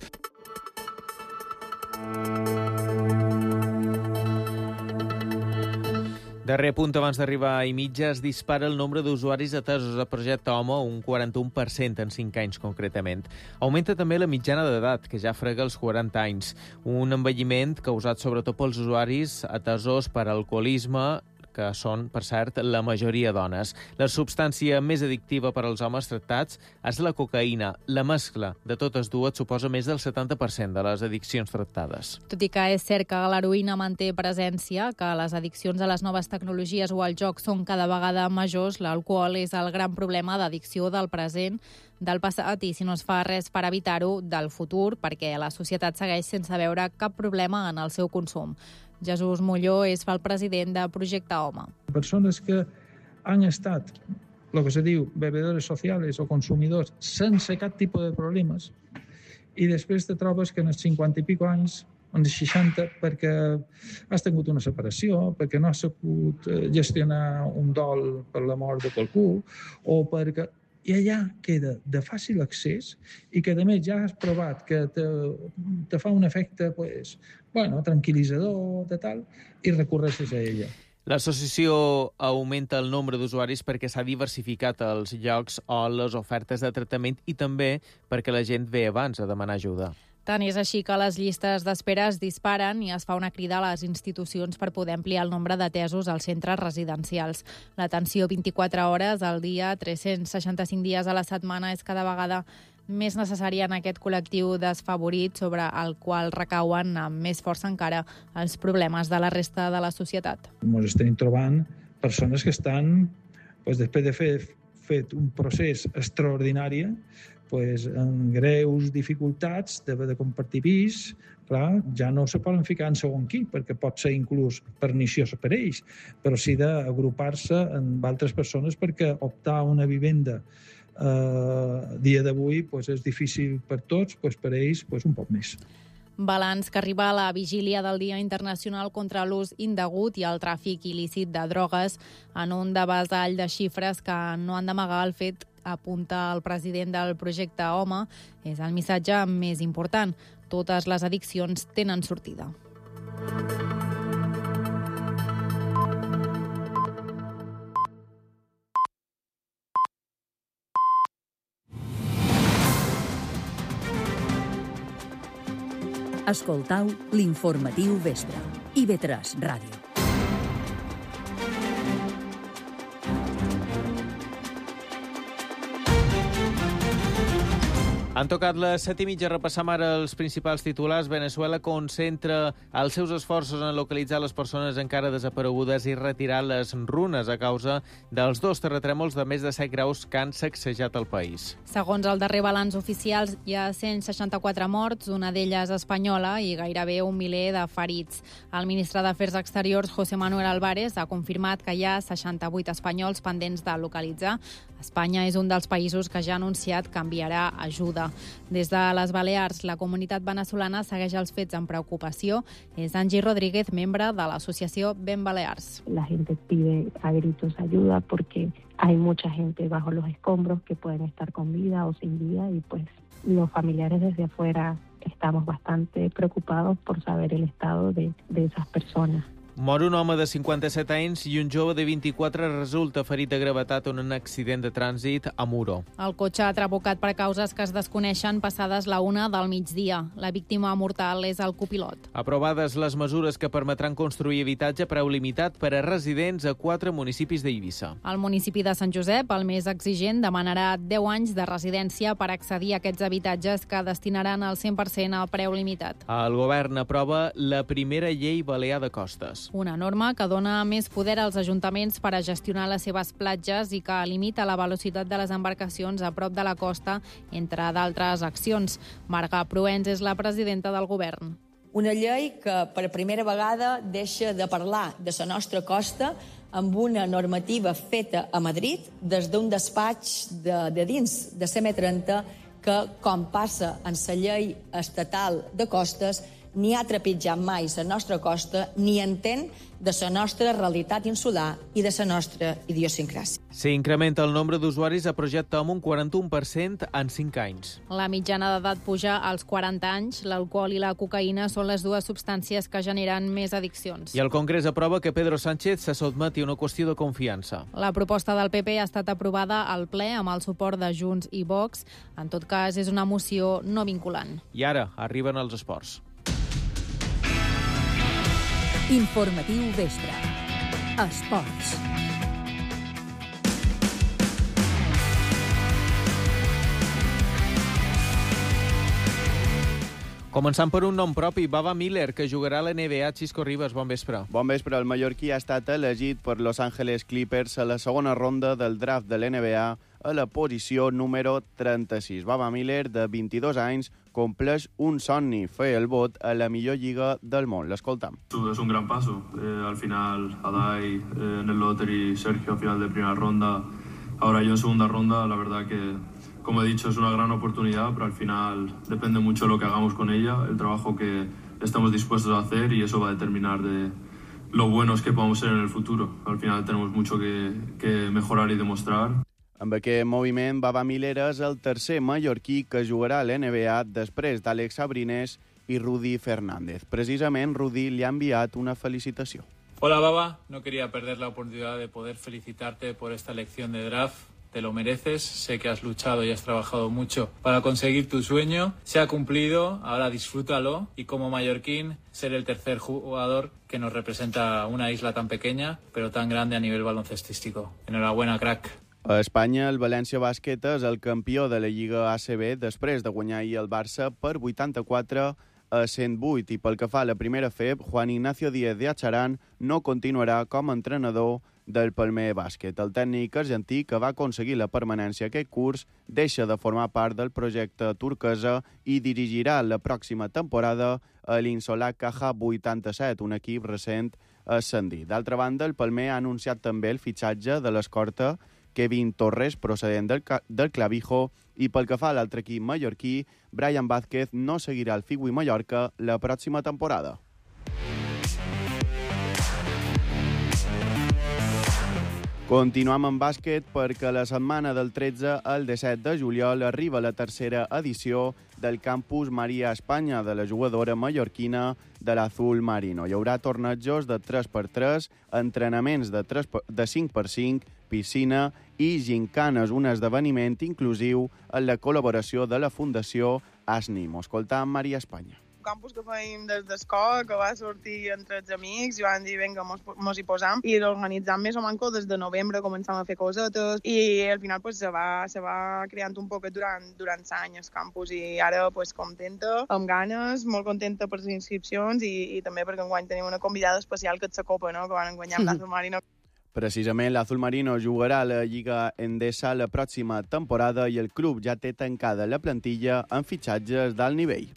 Darrer punt abans d'arribar a mitja, es dispara el nombre d'usuaris atesos a Projecte Home, un quaranta-un per cent en cinc anys concretament. Augmenta també la mitjana d'edat, que ja frega els quaranta anys. Un envelliment causat sobretot pels usuaris atesos per alcoholisme, que són, per cert, la majoria dones. La substància més addictiva per als homes tractats és la cocaïna. La mescla de totes dues suposa més del setanta per cent de les addiccions tractades. Tot i que és cert que l'heroïna manté presència, que les addiccions a les noves tecnologies o al joc són cada vegada majors, l'alcohol és el gran problema d'addicció del present, del passat i, si no es fa res per evitar-ho, del futur, perquè la societat segueix sense veure cap problema en el seu consum. Jesús Molló és el president de Projecte Home. Persones que han estat, el que se diu, bebedores socials o consumidors sense cap tipus de problemes i després te trobes que en els cinquanta i pico anys, en els seixanta, perquè has tingut una separació, perquè no has sabut gestionar un dol per la mort de qualcú o perquè... I allà queda de fàcil accés i que, a més, ja has provat que te, te fa un efecte pues, bueno, tranquil·litzador, de tal, i recorres a ella. L'associació augmenta el nombre d'usuaris perquè s'ha diversificat els llocs o les ofertes de tractament i també perquè la gent ve abans a demanar ajuda. Tant és així que les llistes d'espera es disparen i es fa una crida a les institucions per poder ampliar el nombre d'atesos als centres residencials. L'atenció vint-i-quatre hores al dia, tres-cents seixanta-cinc dies a la setmana és cada vegada més necessària en aquest col·lectiu desfavorit sobre el qual recauen amb més força encara els problemes de la resta de la societat. Ens estem trobant persones que estan, doncs, després de fer fet un procés extraordinari, pues, en greus dificultats d'haver de compartir pis, clar, ja no se poden ficar en segon equip, perquè pot ser inclús perniciós per ells, però sí d'agrupar-se amb altres persones perquè optar a una vivenda eh, dia d'avui pues, és difícil per tots, pues, per ells pues, un poc més. Balanç que arriba a la vigília del Dia Internacional contra l'ús indegut i el tràfic il·lícit de drogues en un devessall de xifres que no han d'amagar el fet, apunta el president del projecte Home, és el missatge més important. Totes les addiccions tenen sortida. Escoltau l'informatiu vespre. I ve tres Ràdio. Han tocat les set i mitja, repassam ara els principals titulars. Venezuela concentra els seus esforços en localitzar les persones encara desaparegudes i retirar les runes a causa dels dos terratrèmols de més de set graus que han sacsejat el país. Segons el darrer balanç oficial, hi ha cent seixanta-quatre morts, una d'elles espanyola, i gairebé un miler de ferits. El ministre d'Afers Exteriors, José Manuel Álvarez, ha confirmat que hi ha seixanta-vuit espanyols pendents de localitzar. Espanya és un dels països que ja ha anunciat que enviarà ajuda. Des de les Balears, la comunitat venezolana segueix els fets amb preocupació. És Angie Rodríguez, membre de l'associació Ben Balears. La gente pide a gritos ayuda porque hay mucha gente bajo los escombros que pueden estar con vida o sin vida y pues los familiares desde afuera estamos bastante preocupados por saber el estado de, de esas personas. Mor un home de cinquanta-set anys i un jove de vint-i-quatre resulta ferit de gravetat en un accident de trànsit a Muro. El cotxe ha trabucat per causes que es desconeixen passades la una del migdia. La víctima mortal és el copilot. Aprovades les mesures que permetran construir habitatge a preu limitat per a residents a quatre municipis d'Eivissa. El municipi de Sant Josep, el més exigent, demanarà deu anys de residència per accedir a aquests habitatges que destinaran el cent per cent al preu limitat. El govern aprova la primera llei balear de costes. Una norma que dona més poder als ajuntaments per a gestionar les seves platges i que limita la velocitat de les embarcacions a prop de la costa, entre d'altres accions. Marga Proens és la presidenta del govern. Una llei que per primera vegada deixa de parlar de la nostra costa amb una normativa feta a Madrid des d'un despatx de, de dins de C M trenta que, com passa en la llei estatal de costes, ni ha trepitjat mai la nostra costa ni entén de la nostra realitat insular i de la nostra idiosincràsia. S'incrementa el nombre d'usuaris a projecte amb un quaranta-un per cent en cinc anys. La mitjana d'edat puja als quaranta anys. L'alcohol i la cocaïna són les dues substàncies que generen més addiccions. I el Congrés aprova que Pedro Sánchez se sotmeti a una qüestió de confiança. La proposta del P P ha estat aprovada al ple amb el suport de Junts i Vox. En tot cas, és una moció no vinculant. I ara arriben els esports. Informatiu vespre. Esports. Començant per un nom propi, Baba Miller, que jugarà a la N B A. Xisco Ribas, bon vespre. Bon vespre. El mallorquí ha estat elegit per Los Angeles Clippers a la segona ronda del draft de l'N B A a la posició número trenta-sis. Baba Miller, de vint-i-dos anys, compleix un somni, fer el vot a la millor lliga del món. L'escoltam. Es un gran paso. Eh, al final, Adai, eh, en el lottery, Sergio a final de primera ronda, ahora yo en segunda ronda. La verdad que, como he dicho, es una gran oportunidad, pero al final depende mucho de lo que hagamos con ella, el trabajo que estamos dispuestos a hacer, y eso va a determinar de lo buenos que podamos ser en el futuro. Al final tenemos mucho que, que mejorar y demostrar. Amb aquest moviment, Baba Miller és el tercer mallorquí que jugarà a l'N B A després d'Àlex Abrines i Rudy Fernández. Precisament, Rudy li ha enviat una felicitació. Hola, Baba. No quería perder la oportunidad de poder felicitarte por esta elección de draft. Te lo mereces. Sé que has luchado y has trabajado mucho para conseguir tu sueño. Se ha cumplido. Ahora disfrútalo. Y como mallorquín, ser el tercer jugador que nos representa una isla tan pequeña, pero tan grande a nivel baloncestístico. Enhorabuena, crack. A Espanya, el València Bàsquet és el campió de la Lliga A C B després de guanyar ahir el Barça per vuitanta-quatre a cent vuit. I pel que fa a la primera F E B, Juan Ignacio Díez de Acharan no continuarà com a entrenador del Palmer Bàsquet. El tècnic argentí, que va aconseguir la permanència aquest curs, deixa de formar part del projecte turquesa i dirigirà la pròxima temporada a l'Insolak Caja vuitanta-set, un equip recent ascendit. D'altra banda, el Palmer ha anunciat també el fitxatge de l'escorta Kevin Torres, procedent del, del Clavijo, i pel que fa a l'altre equip mallorquí, Brian Vázquez no seguirà el Figui Mallorca la pròxima temporada. Continuem amb bàsquet perquè la setmana del tretze al disset de juliol arriba la tercera edició del Campus Maria Espanya de la jugadora mallorquina de l'Azul Marino. Hi haurà tornejos de tres per tres, entrenaments de, tres per, de cinc per cinc, piscina i gincanes, un esdeveniment inclusiu en la col·laboració de la Fundació ASNIM. Escoltam Maria Espanya. Campus que fèiem des d'escola, que va sortir entre els amics, i van dir, vinga, mos, mos hi posam, i l'organitzam més o manco des de novembre, començam a fer cosetes, i al final pues, se, va, se va creant un poquet durant, durant l'any el campus, i ara pues, contenta, amb ganes, molt contenta per les inscripcions, i, i també perquè enguany tenim una convidada especial que és la Copa, no? Que van enguanyar amb l'Azul Marino. Precisament, l'Azul Marino jugarà a la Lliga Endesa la pròxima temporada i el club ja té tancada la plantilla amb fitxatges d'alt nivell.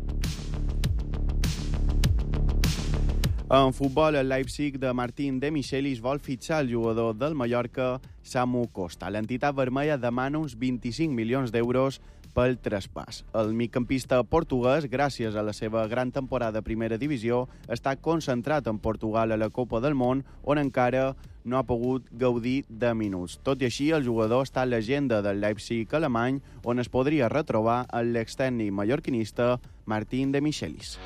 En futbol, el Leipzig de Martín de Michelis vol fitxar el jugador del Mallorca, Samu Costa. L'entitat vermella demana uns vint-i-cinc milions d'euros pel traspàs. El migcampista portuguès, gràcies a la seva gran temporada a primera divisió, està concentrat en Portugal a la Copa del Món, on encara no ha pogut gaudir de minuts. Tot i així, el jugador està a l'agenda del Leipzig alemany, on es podria retrobar el l'extècnic mallorquinista Martín de Michelis.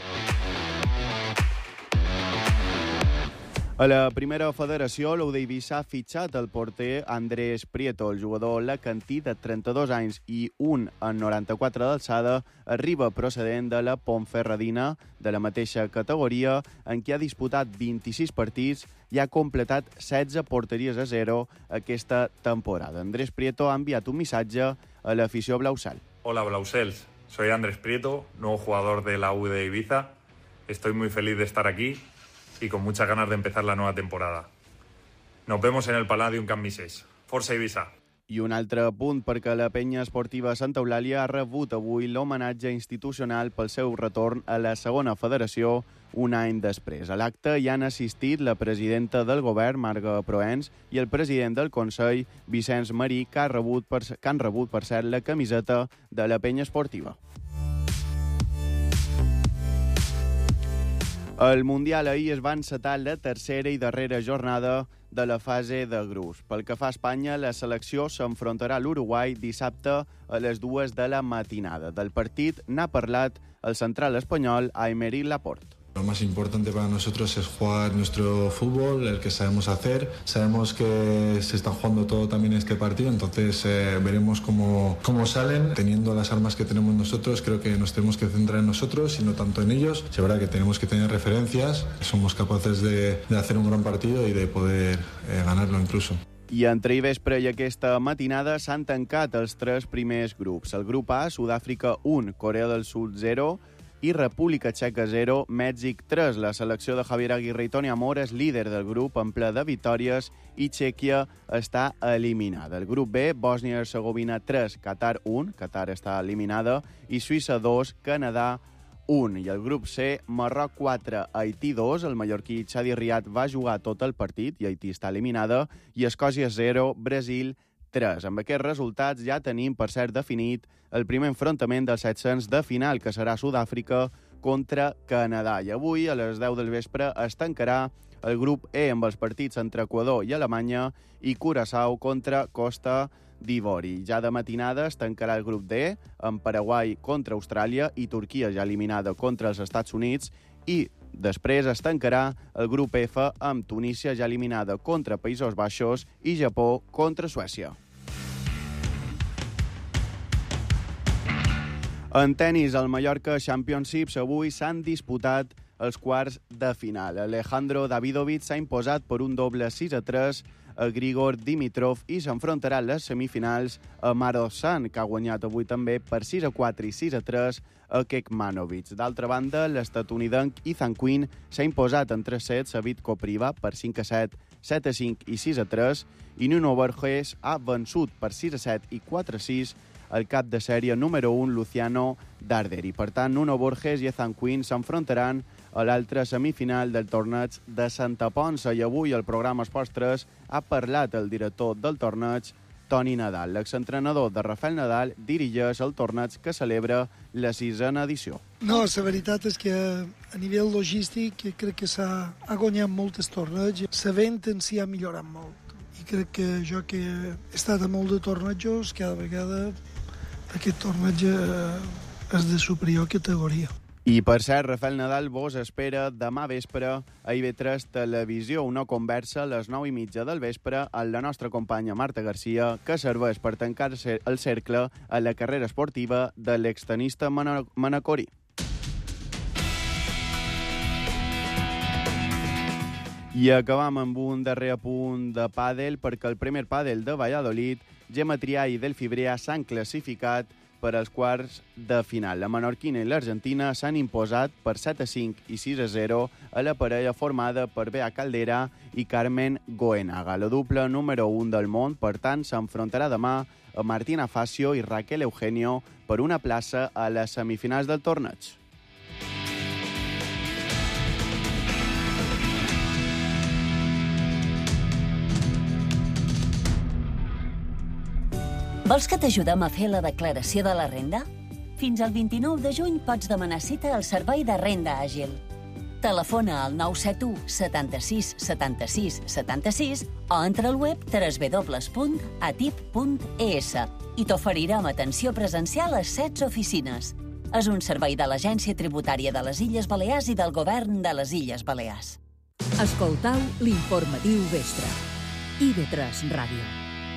A la primera federació, l'U D Eivissa ha fitxat el porter Andrés Prieto. El jugador lacantí de trenta-dos anys i un en noranta-quatre d'alçada arriba procedent de la Pontferradina, de la mateixa categoria, en què ha disputat vint-i-sis partits i ha completat setze porteries a zero aquesta temporada. Andrés Prieto ha enviat un missatge a l'afició blausal. Hola Blausels, soy Andrés Prieto, nuevo jugador de la U D Eivissa. Estoy muy feliz de estar aquí y con muchas ganas de empezar la nueva temporada. Nos vemos en el Palladium Camp Misés. Força Eivissa! I un altre punt perquè la penya esportiva Santa Eulàlia ha rebut avui l'homenatge institucional pel seu retorn a la segona federació un any després. A l'acte hi han assistit la presidenta del govern, Marga Proens, i el president del Consell, Vicenç Marí, que, ha rebut per, que han rebut, per cert, la camiseta de la penya esportiva. El Mundial ahir es va encetar la tercera i darrera jornada de la fase de grups. Pel que fa a Espanya, la selecció s'enfrontarà a l'Uruguai dissabte a les dues de la matinada. Del partit n'ha parlat el central espanyol Aymeric Laporte. Lo más importante para nosotros es jugar nuestro fútbol, el que sabemos hacer. Sabemos que se está jugando todo también este partido, entonces eh, veremos cómo, cómo salen. Teniendo las armas que tenemos nosotros, creo que nos tenemos que centrar en nosotros y no tanto en ellos. Es verdad que tenemos que tener referencias, somos capaces de, de hacer un gran partido y de poder eh, ganarlo incluso. I entre ahir vespre i aquesta matinada s'han tancat els tres primers grups. El grup A, Sud-àfrica un, Corea del Sud zero, i República Txeca zero, Mèxic tres. La selecció de Javier Aguirre i Toni Amor és líder del grup en ple de victòries i Txèquia està eliminada. El grup B, Bòsnia i Hercegovina tres, Qatar un, Qatar està eliminada, i Suïssa dos, Canadà un. I el grup C, Marroc quatre, Haití dos, el mallorquí Chadi Riad va jugar tot el partit i Haití està eliminada, i Escòcia zero, Brasil tres. Amb aquests resultats ja tenim, per cert, definit el primer enfrontament dels set-cents de final, que serà Sud-àfrica contra Canadà. I avui, a les deu del vespre, es tancarà el grup E amb els partits entre Equador i Alemanya i Curaçao contra Costa d'Ivori. Ja de matinada es tancarà el grup D amb Paraguai contra Austràlia i Turquia ja eliminada contra els Estats Units, i després es tancarà el grup F amb Tunísia ja eliminada contra Països Baixos i Japó contra Suècia. En tenis, al Mallorca Championships avui s'han disputat els quarts de final. Alejandro Davidovich s'ha imposat per un doble sis a tres a Grigor Dimitrov i s'enfrontarà a les semifinals a Marozsan, que ha guanyat avui també per sis a quatre i sis a tres a Kekmanovic. D'altra banda, l'estatunidenc Ethan Quinn s'ha imposat en tres sets a Vít Kopriva per cinc a set, set a cinc i sis a tres, i Nuno Borges ha vençut per sis a set i quatre a sis el cap de sèrie número un Luciano Darderi. Per tant, Nuno Borges i Ethan Quinn s'enfrontaran a l'altra semifinal del torneig de Santa Ponça, i avui al programa Esports tres ha parlat el director del torneig, Toni Nadal. L'exentrenador de Rafael Nadal dirigeix el torneig que celebra la sisena edició. No, la veritat és que a nivell logístic crec que s'ha guanyat molts torneigs. La venda en si ha millorat molt. I crec que jo que he estat a molt de tornejos, cada vegada aquest torneig és de superior categoria. I, per cert, Rafael Nadal vos espera demà vespre a I V tres Televisió, una conversa a les nou i mitja del vespre amb la nostra companya Marta Garcia, que serveix per tancar el cercle a la carrera esportiva de l'extenista manacorí. I acabam amb un darrer apunt de pàdel, perquè el primer pàdel de Valladolid, Gemma Trià i Delphi Brea s'han classificat per als quarts de final. La menorquina i l'Argentina s'han imposat per set a cinc i sis a zero a la parella formada per Bea Caldera i Carmen Goenaga. La dupla número un del món, per tant, s'enfrontarà demà a Martina Facio i Raquel Eugenio per una plaça a les semifinals del torneig. Vols que t'ajudem a fer la declaració de la renda? Fins al vint-i-nou de juny pots demanar cita al Servei de Renda Àgil. Telefona al nou set u setanta-sis setanta-sis setanta-sis o entra al web w w w punt atip punt e s i t'oferirem atenció presencial a setze oficines. És un servei de l'Agència Tributària de les Illes Balears i del Govern de les Illes Balears. Escoltau l'informatiu vespre. I V tres Ràdio.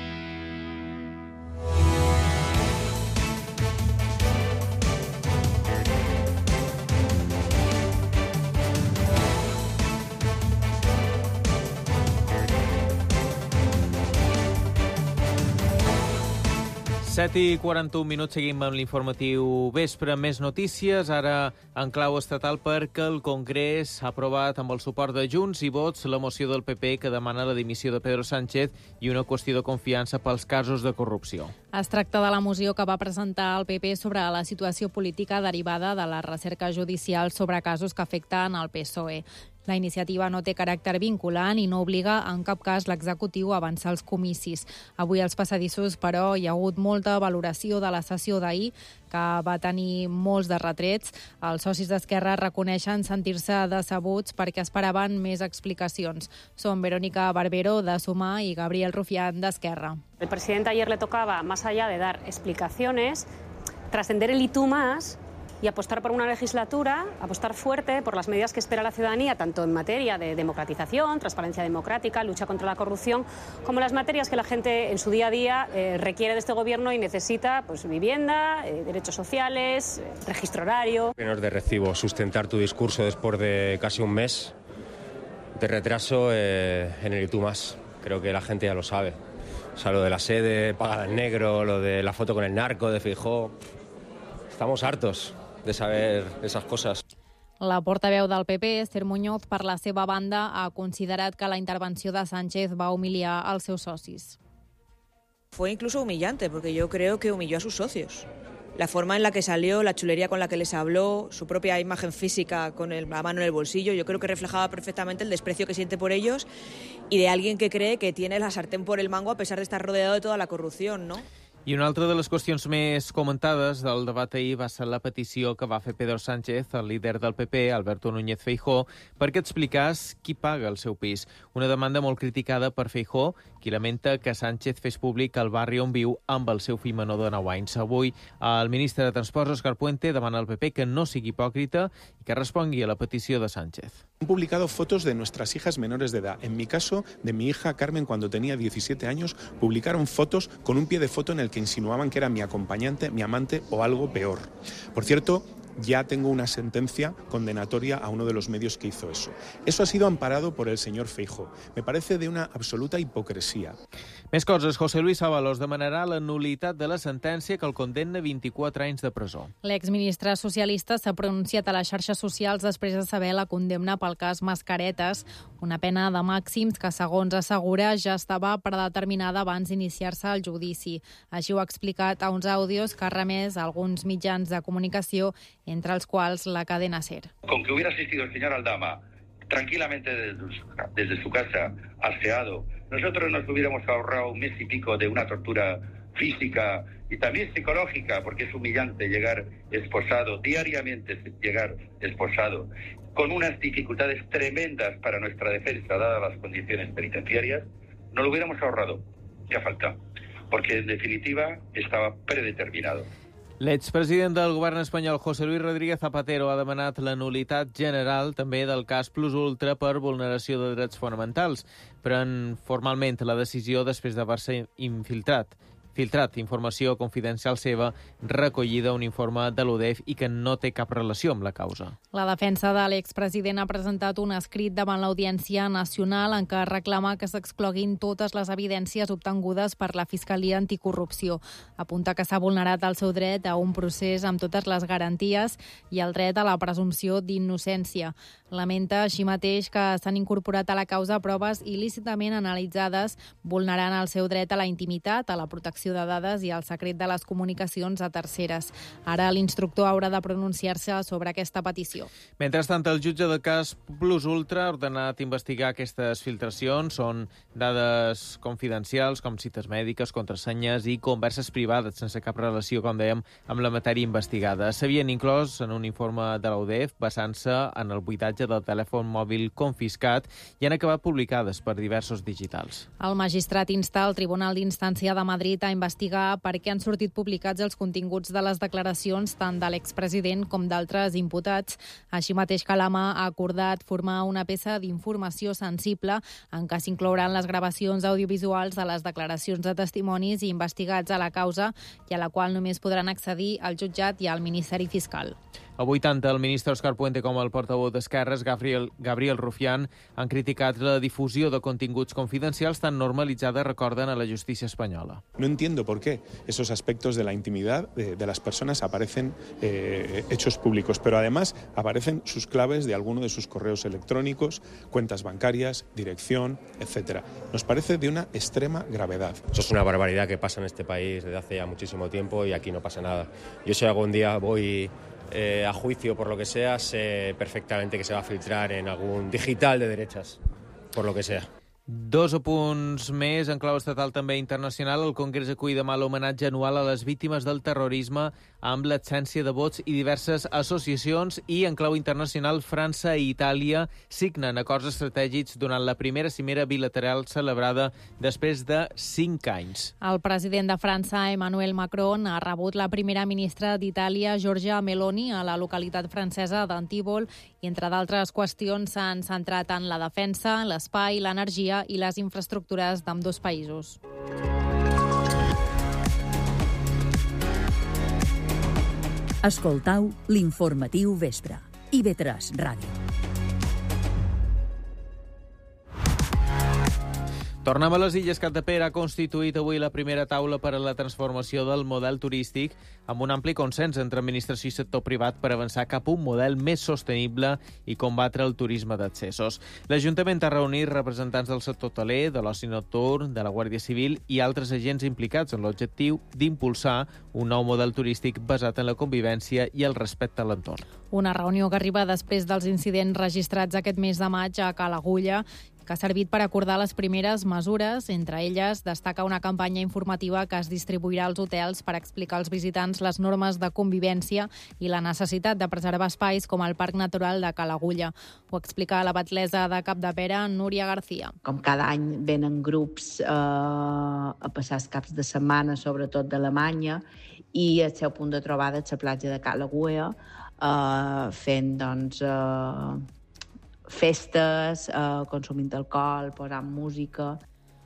set i quaranta-un minuts, seguim amb l'informatiu vespre. Més notícies, ara en clau estatal, perquè el Congrés ha aprovat amb el suport de Junts i Vots la moció del P P que demana la dimissió de Pedro Sánchez i una qüestió de confiança pels casos de corrupció. Es tracta de la moció que va presentar el P P sobre la situació política derivada de la recerca judicial sobre casos que afecten el P S O E. La iniciativa no té caràcter vinculant i no obliga en cap cas l'executiu a avançar els comicis. Avui als passadissos, però, hi ha hagut molta valoració de la sessió d'ahir, que va tenir molts de retrets. Els socis d'Esquerra reconeixen sentir-se decebuts perquè esperaven més explicacions. Són Verónica Barbero, de Sumar, i Gabriel Rufián, d'Esquerra. El presidente ayer le tocaba, más allá de dar explicaciones, trascender el y tú más y apostar por una legislatura, apostar fuerte por las medidas que espera la ciudadanía, tanto en materia de democratización, transparencia democrática, lucha contra la corrupción, como las materias que la gente en su día a día eh, requiere de este gobierno y necesita, pues vivienda, eh, derechos sociales, eh, registro horario. No es de recibo sustentar tu discurso después de casi un mes de retraso eh, en el y tú más. Creo que la gente ya lo sabe. O sea, lo de la sede pagada en negro, lo de la foto con el narco de Feijóo. Estamos hartos de saber esas cosas. La portaveu del P P, Esther Muñoz, per la seva banda, ha considerat que la intervenció de Sánchez va humiliar als seus socis. Fue incluso humillante, porque yo creo que humilló a sus socios. La forma en la que salió, la chulería con la que les habló, su propia imagen física con el, la mano en el bolsillo, yo creo que reflejaba perfectamente el desprecio que siente por ellos y de alguien que cree que tiene la sartén por el mango a pesar de estar rodeado de toda la corrupción, ¿no? I una altra de les qüestions més comentades del debat ahir va ser la petició que va fer Pedro Sánchez, el líder del P P, Alberto Núñez Feijóo, perquè explicàs qui paga el seu pis. Una demanda molt criticada per Feijóo, qui lamenta que Sánchez fes públic el barri on viu amb el seu fill menor de nou anys. Avui, el ministre de Transports, Òscar Puente, demana al P P que no sigui hipòcrita i que respongui a la petició de Sánchez. Han publicado fotos de nuestras hijas menores de edad. En mi caso, de mi hija Carmen, cuando tenía diecisiete años, publicaron fotos con un pie de foto en el que insinuaban que era mi acompañante, mi amante o algo peor. Por cierto, ya tengo una sentencia condenatoria a uno de los medios que hizo eso. Eso ha sido amparado por el señor Feijóo. Me parece de una absoluta hipocresía. Més coses. José Luis Ábalos demanarà la nulitat de la sentència que el condemna a vint-i-quatre anys de presó. L'exministre socialista s'ha pronunciat a les xarxes socials després de saber la condemna pel cas Mascaretes, una pena de màxims que, segons assegura, ja estava predeterminada abans d'iniciar-se el judici. Així ho ha explicat a uns àudios que ha remès a alguns mitjans de comunicació, entre els quals la cadena SER. Con que hubiera asistido el señor Aldama tranquilamente desde, desde su casa, aseado, nosotros nos hubiéramos ahorrado un mes y pico de una tortura física y también psicológica, porque es humillante llegar esposado, diariamente llegar esposado, con unas dificultades tremendas para nuestra defensa, dadas las condiciones penitenciarias, no lo hubiéramos ahorrado. Ya falta, porque en definitiva estaba predeterminado. L'expresident del govern espanyol, José Luis Rodríguez Zapatero, ha demanat la nulitat general també del cas Plus Ultra per vulneració de drets fonamentals. Pren formalment la decisió després d'haver-se infiltrat. filtrat informació confidencial seva recollida a un informe de l'U D E F i que no té cap relació amb la causa. La defensa de l'expresident ha presentat un escrit davant l'Audiència Nacional en què reclama que s'excloguin totes les evidències obtingudes per la Fiscalia Anticorrupció. Apunta que s'ha vulnerat el seu dret a un procés amb totes les garanties i el dret a la presumpció d'innocència. Lamenta així mateix que s'han incorporat a la causa proves il·lícitament analitzades vulnerant el seu dret a la intimitat, a la protecció de dades i al secret de les comunicacions a terceres. Ara l'instructor haurà de pronunciar-se sobre aquesta petició. Mentrestant, el jutge del cas Plus Ultra ha ordenat investigar aquestes filtracions. Són dades confidencials, com cites mèdiques, contrasenyes i converses privades, sense cap relació, com dèiem, amb la matèria investigada. S'havien inclòs en un informe de l'U D E F basant-se en el buidatge del telèfon mòbil confiscat i han acabat publicades per diversos digitals. El magistrat insta el Tribunal d'Instància de Madrid a investigar per què han sortit publicats els continguts de les declaracions tant de l'expresident com d'altres imputats. Així mateix, Calama ha acordat formar una peça d'informació sensible en què s'inclouran les gravacions audiovisuals de les declaracions de testimonis i investigats a la causa i a la qual només podran accedir al jutjat i al Ministeri Fiscal. Avui tant el ministre Òscar Puente com el portaveu d'Esquerres, Gabriel, Gabriel Rufián, han criticat la difusió de continguts confidencials tan normalitzada, recorden, a la justícia espanyola. No entiendo por qué esos aspectos de la intimidad de, de las personas aparecen eh, hechos públicos, pero además aparecen sus claves de alguno de sus correos electrónicos, cuentas bancarias, dirección, etcétera. Nos parece de una extrema gravedad. Eso es una barbaridad que pasa en este país desde hace ya muchísimo tiempo y aquí no pasa nada. Yo si algún día voy eh, a juicio por lo que sea, sé perfectamente que se va a filtrar en algún digital de derechas, por lo que sea. Dos apunts més en clau estatal també internacional. El Congrés acull demà l'homenatge anual a les víctimes del terrorisme amb l'absència de vots i diverses associacions, i en clau internacional França i Itàlia signen acords estratègics durant la primera cimera bilateral celebrada després de cinc anys. El president de França, Emmanuel Macron, ha rebut la primera ministra d'Itàlia, Giorgia Meloni, a la localitat francesa d'Antibol, i entre d'altres qüestions s'han centrat en la defensa, l'espai, l'energia i les infraestructures d'ambdós països. Escoltau l'informatiu vespre. I ve tres Ràdio. Tornem a les Illes. Capdepera ha constituït avui la primera taula per a la transformació del model turístic amb un ampli consens entre administració i sector privat per avançar cap a un model més sostenible i combatre el turisme d'accessos. L'Ajuntament ha reunit representants del sector hoteler, de l'oci nocturn, de la Guàrdia Civil i altres agents implicats en l'objectiu d'impulsar un nou model turístic basat en la convivència i el respecte a l'entorn. Una reunió que arriba després dels incidents registrats aquest mes de maig a Ca l'Agulla, que ha servit per acordar les primeres mesures. Entre elles, destaca una campanya informativa que es distribuirà als hotels per explicar als visitants les normes de convivència i la necessitat de preservar espais com el Parc Natural de Ca l'Agulla. Ho explica la batlessa de Capdepera, Núria García. Com cada any venen grups eh, a passar els caps de setmana, sobretot d'Alemanya, i el seu punt de trobada és la platja de Ca l'Agulla, eh, fent, doncs, eh, festes, eh, consumint alcohol, posant música.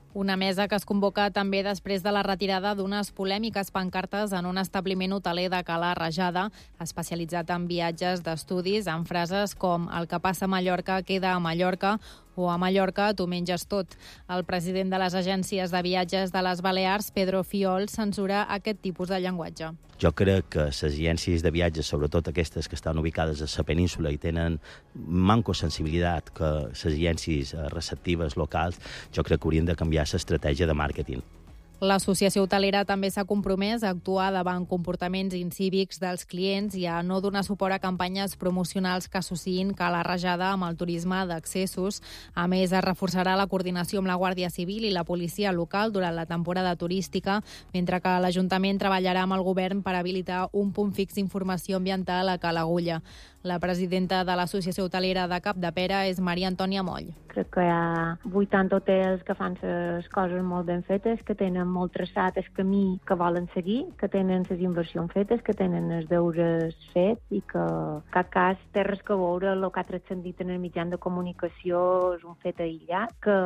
Una mesa que es convoca també després de la retirada d'unes polèmiques pancartes en un establiment hoteler de Cala Rajada, especialitzat en viatges d'estudis, amb frases com «El que passa a Mallorca queda a Mallorca» o «A Mallorca tu menges tot». El president de les agències de viatges de les Balears, Pedro Fiol, censura aquest tipus de llenguatge. Jo crec que les agències de viatges, sobretot aquestes que estan ubicades a la península i tenen manco sensibilitat que les agències receptives locals, jo crec que haurien de canviar l'estratègia de màrqueting. L'Associació Hotelera també s'ha compromès a actuar davant comportaments incívics dels clients i a no donar suport a campanyes promocionals que associïn Cala Rajada amb el turisme d'accessos. A més, es reforçarà la coordinació amb la Guàrdia Civil i la policia local durant la temporada turística, mentre que l'Ajuntament treballarà amb el govern per habilitar un punt fix d'informació ambiental a Cala Agulla. La presidenta de l'Associació Hotelera de Capdepera és Maria Antònia Moll. Crec que hi ha vuitanta hotels que fan les coses molt ben fetes, que tenen molt traçat el camí que volen seguir, que tenen les inversions fetes, que tenen els deures fets i que en cap cas té res que veure el que ha transcendit en el mitjan de comunicació, és un fet aïllat, que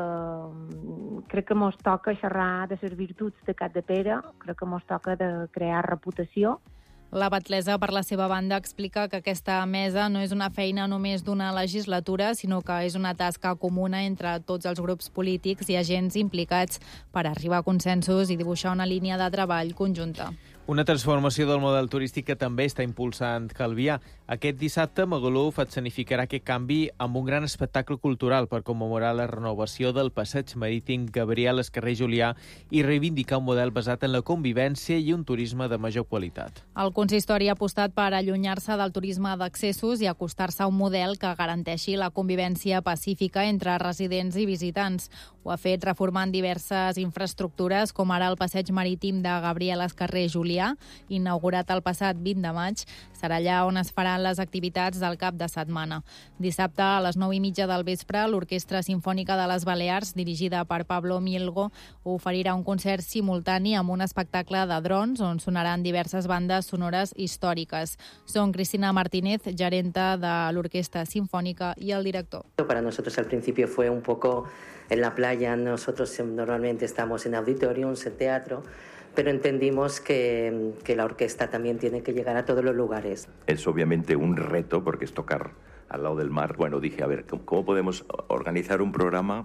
crec que mos toca xerrar de les virtuts de Capdepera, crec que mos toca de crear reputació. La batlesa, per la seva banda, explica que aquesta mesa no és una feina només d'una legislatura, sinó que és una tasca comuna entre tots els grups polítics i agents implicats per arribar a consensos i dibuixar una línia de treball conjunta. Una transformació del model turístic que també està impulsant Calvià. Aquest dissabte, Magaluf escenificarà aquest canvi amb un gran espectacle cultural per commemorar la renovació del passeig marítim Gabriel Escarrer Julià i reivindicar un model basat en la convivència i un turisme de major qualitat. El consistori ha apostat per allunyar-se del turisme d'accessos i acostar-se a un model que garanteixi la convivència pacífica entre residents i visitants. Ho ha fet reformant diverses infraestructures, com ara el passeig marítim de Gabriel Escarrer Julià, inaugurat el passat vint de maig. Serà allà on es faran les activitats del cap de setmana. Dissabte, a les nou i mitja del vespre, l'Orquestra Simfònica de les Balears, dirigida per Pablo Mielgo, oferirà un concert simultani amb un espectacle de drons on sonaran diverses bandes sonores històriques. Són Cristina Martínez, gerenta de l'Orquestra Simfònica, i el director. Para nosotros al principio fue un poco en la playa. Nosotros normalmente estamos en auditoriums, en teatro, pero entendimos que, que la orquesta también tiene que llegar a todos los lugares. Es obviamente un reto porque es tocar al lado del mar. Bueno, dije, a ver, ¿cómo podemos organizar un programa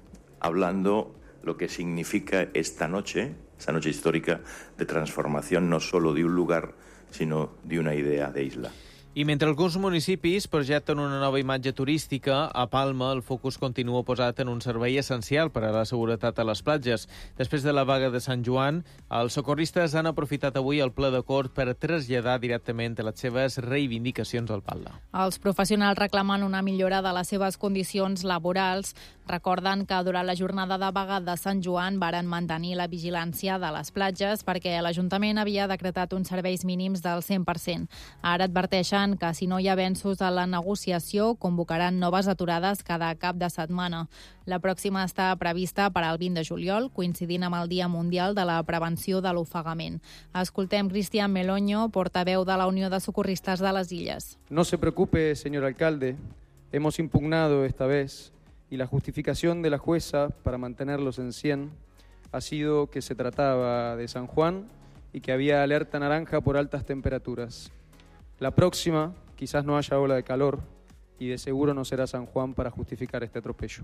hablando lo que significa esta noche, esta noche histórica de transformación no solo de un lugar, sino de una idea de isla? I mentre alguns municipis projecten una nova imatge turística, a Palma el focus continua posat en un servei essencial per a la seguretat a les platges. Després de la vaga de Sant Joan, els socorristes han aprofitat avui el ple d'acord per traslladar directament les seves reivindicacions al Palma. Els professionals reclamen una millora de les seves condicions laborals. Recorden que durant la jornada de vaga de Sant Joan varen mantenir la vigilància de les platges perquè l'Ajuntament havia decretat uns serveis mínims del cent per cent. Ara adverteixen que si no hi ha avenços a la negociació, convocaran noves aturades cada cap de setmana. La pròxima està prevista per al vint de juliol, coincidint amb el Dia Mundial de la Prevenció de l'Ofegament. Escoltem Cristian Meloño, portaveu de la Unió de Socorristes de les Illes. No se preocupe, señor alcalde. Hemos impugnado esta vez y la justificación de la jueza para mantenerlos en cien ha sido que se trataba de San Juan y que había alerta naranja por altas temperaturas. La próxima quizás no haya ola de calor y de seguro no será San Juan para justificar este atropello.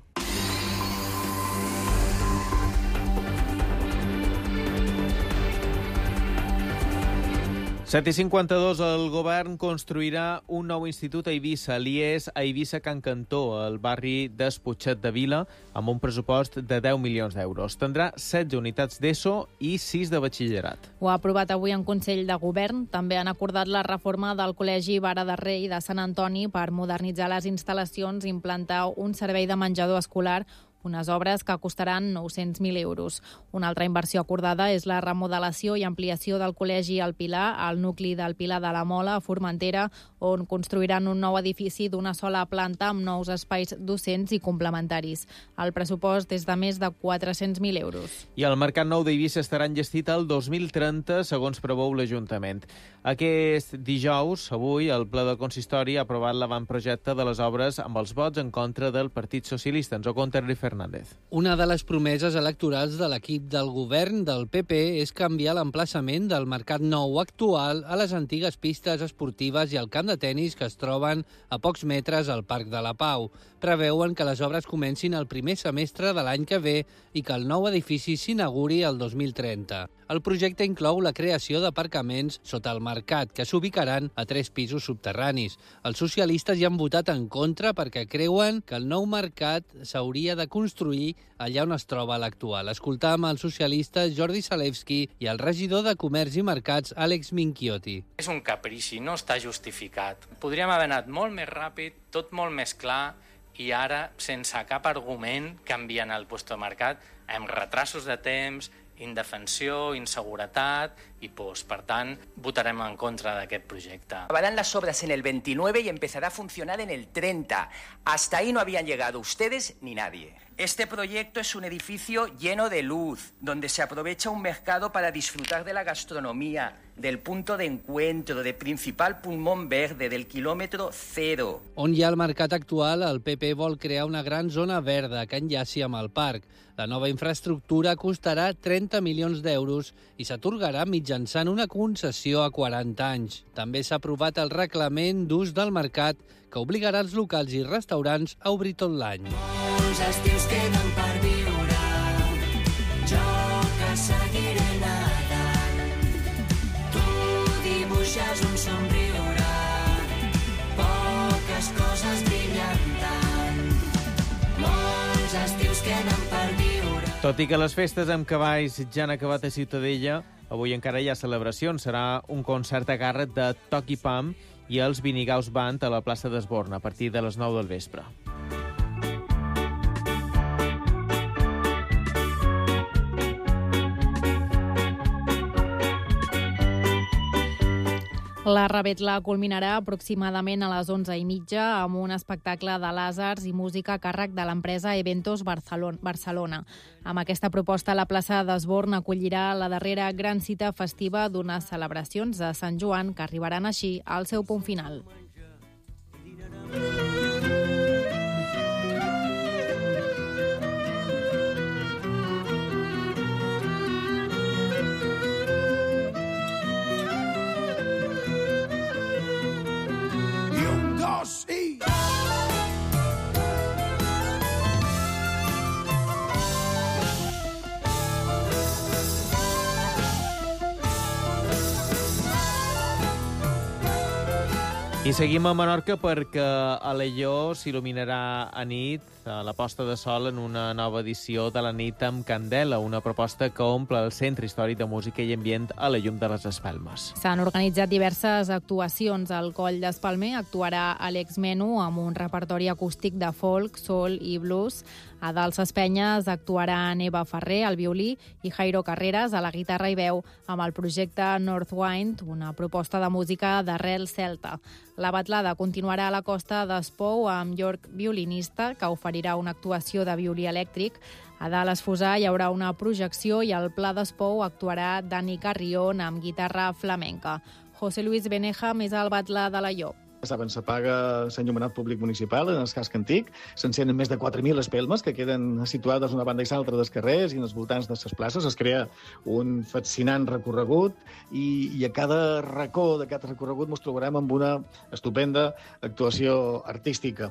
set i cinquanta-dos, el govern construirà un nou institut a Eivissa, l'I E S a Eivissa Can Cantó, al barri d'Esputxet de Vila, amb un pressupost de deu milions d'euros. Tindrà setze unitats d'ESO i sis de batxillerat. Ho ha aprovat avui en Consell de Govern. També han acordat la reforma del Col·legi Vara de Rei de Sant Antoni per modernitzar les instal·lacions i implantar un servei de menjador escolar, unes obres que costaran nou-cents mil euros. Una altra inversió acordada és la remodelació i ampliació del Col·legi El Pilar, al nucli del Pilar de la Mola, a Formentera, on construiran un nou edifici d'una sola planta amb nous espais docents i complementaris. El pressupost és de més de quatre-cents mil euros. I el Mercat Nou d'Eivissa estarà enllestit el dos mil trenta, segons preveu l'Ajuntament. Aquest dijous, avui, el ple del consistori ha aprovat l'avantprojecte de les obres amb els vots en contra del Partit Socialista. Ens ho conta Enric Fernández. Fernández. Una de les promeses electorals de l'equip del govern del P P és canviar l'emplaçament del Mercat Nou actual a les antigues pistes esportives i al camp de tennis que es troben a pocs metres al Parc de la Pau. Preveuen que les obres comencin el primer semestre de l'any que ve i que el nou edifici s'inauguri el dos mil trenta. El projecte inclou la creació d'aparcaments sota el mercat, que s'ubicaran a tres pisos subterranis. Els socialistes hi han votat en contra perquè creuen que el nou mercat s'hauria de construir allà on es troba l'actual. Escoltam el socialista Jordi Salevski i el regidor de Comerç i Mercats, Àlex Minchiotti. És un caprici, no està justificat. Podríem haver anat molt més ràpid, tot molt més clar, i ara, sense cap argument, canvien el puesto de mercat amb retrasos de temps, indefensió, inseguretat i pues, per tant, votarem en contra d'aquest projecte. Acabarán las obras en el veintinueve y empezará a funcionar en el treinta. Hasta ahí no habían llegado ustedes ni nadie. Este proyecto es un edificio lleno de luz, donde se aprovecha un mercado para disfrutar de la gastronomía, del punto de encuentro, del principal pulmón verde, del kilòmetre cero. On hi ha el mercat actual, el P P vol crear una gran zona verda que enllaci amb el parc. La nova infraestructura costarà trenta milions d'euros i s'atorgarà mitjançant una concessió a quaranta anys. També s'ha aprovat el reglament d'ús del mercat que obligarà els locals i restaurants a obrir tot l'any. Molts estius queden per viure, jo que seguiré nedant. Tu dibuixes un somriure, poques coses brillen tant. Molts estius queden per viure. Tot i que les festes amb cavalls ja han acabat a Ciutadella, avui encara hi ha celebracions. Serà un concert a càrrec de Toc i Pam i els Vinigaus Band a la plaça d'Esborna a partir de les nou del vespre. La revetla culminarà aproximadament a les onze i mitja amb un espectacle de làsers i música a càrrec de l'empresa Eventos Barcelona. Amb aquesta proposta, la plaça d'Esborn acollirà la darrera gran cita festiva d'unes celebracions de Sant Joan que arribaran així al seu punt final. Sí. I seguim a Menorca perquè Alaior s'il·luminarà a nit a la posta de sol en una nova edició de la nit amb Candela, una proposta que omple el Centre Històric de Música i Ambient a la llum de les Espelmes. S'han organitzat diverses actuacions. Al Coll d'Espalmer actuarà Àlex Menu amb un repertori acústic de folk, soul i blues. A Dalt Espenyes actuarà Neva Ferrer al violí i Jairo Carreras a la guitarra i veu amb el projecte Northwind, una proposta de música d'arrel celta. La batlada continuarà a la Costa d'Espou amb York Violinista, que oferirà una actuació de violí elèctric. A Dalt Esfusar hi haurà una projecció i al Pla d'Espou actuarà Dani Carrion amb guitarra flamenca. José Luis Beneja, més al Batla de l'Alaior. Saben, s'apaga l'enllumenat públic municipal, en el casc antic, s'encenen més de quatre mil espelmes que queden situades una banda i l'altra dels carrers i en els voltants de les places. Es crea un fascinant recorregut i, i a cada racó d'aquest recorregut ens trobarem amb una estupenda actuació artística.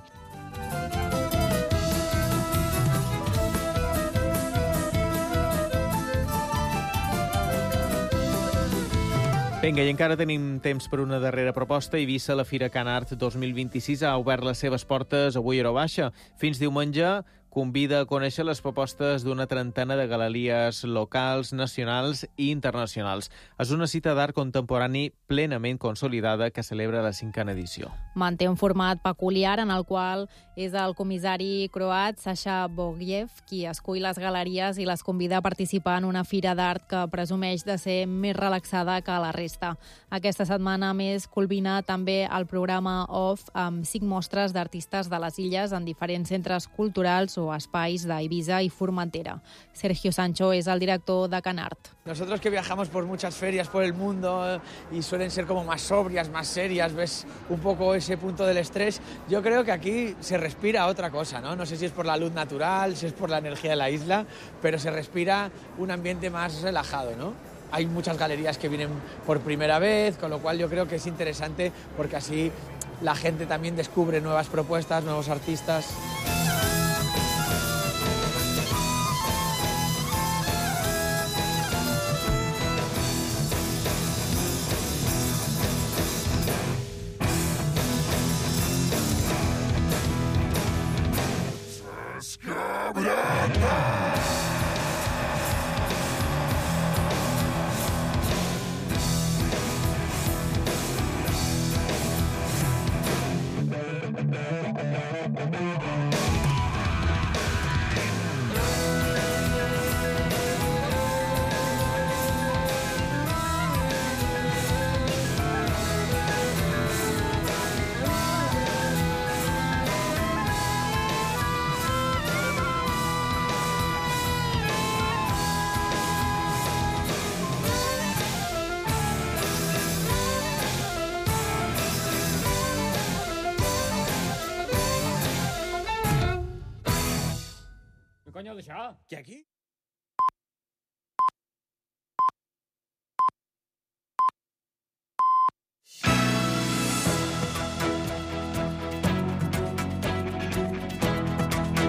Vinga, i encara tenim temps per una darrera proposta. Eivissa, la Fira Can Art dos mil vint-i-sis, ha obert les seves portes avui a Baixa. Fins diumenge convida a conèixer les propostes d'una trentena de galeries locals, nacionals i internacionals. És una cita d'art contemporani plenament consolidada que celebra la cinquena edició. Manté un format peculiar en el qual és el comissari croat Sasha Bogiev qui escull les galeries i les convida a participar en una fira d'art que presumeix de ser més relaxada que la resta. Aquesta setmana, més, culmina també el programa Off amb cinc mostres d'artistes de les illes en diferents centres culturals o o espais d'Eivissa i Formentera. Sergio Sancho és el director de Canart. Nosotros que viajamos por muchas ferias por el mundo y suelen ser como más sobrias, más serias, ves un poco ese punto del estrés, yo creo que aquí se respira otra cosa, ¿no? No sé si es por la luz natural, si es por la energía de la isla, pero se respira un ambiente más relajado, ¿no? Hay muchas galerías que vienen por primera vez, con lo cual yo creo que es interesante porque así la gente también descubre nuevas propuestas, nuevos artistas. Coño, d'això? Què, aquí? Shh.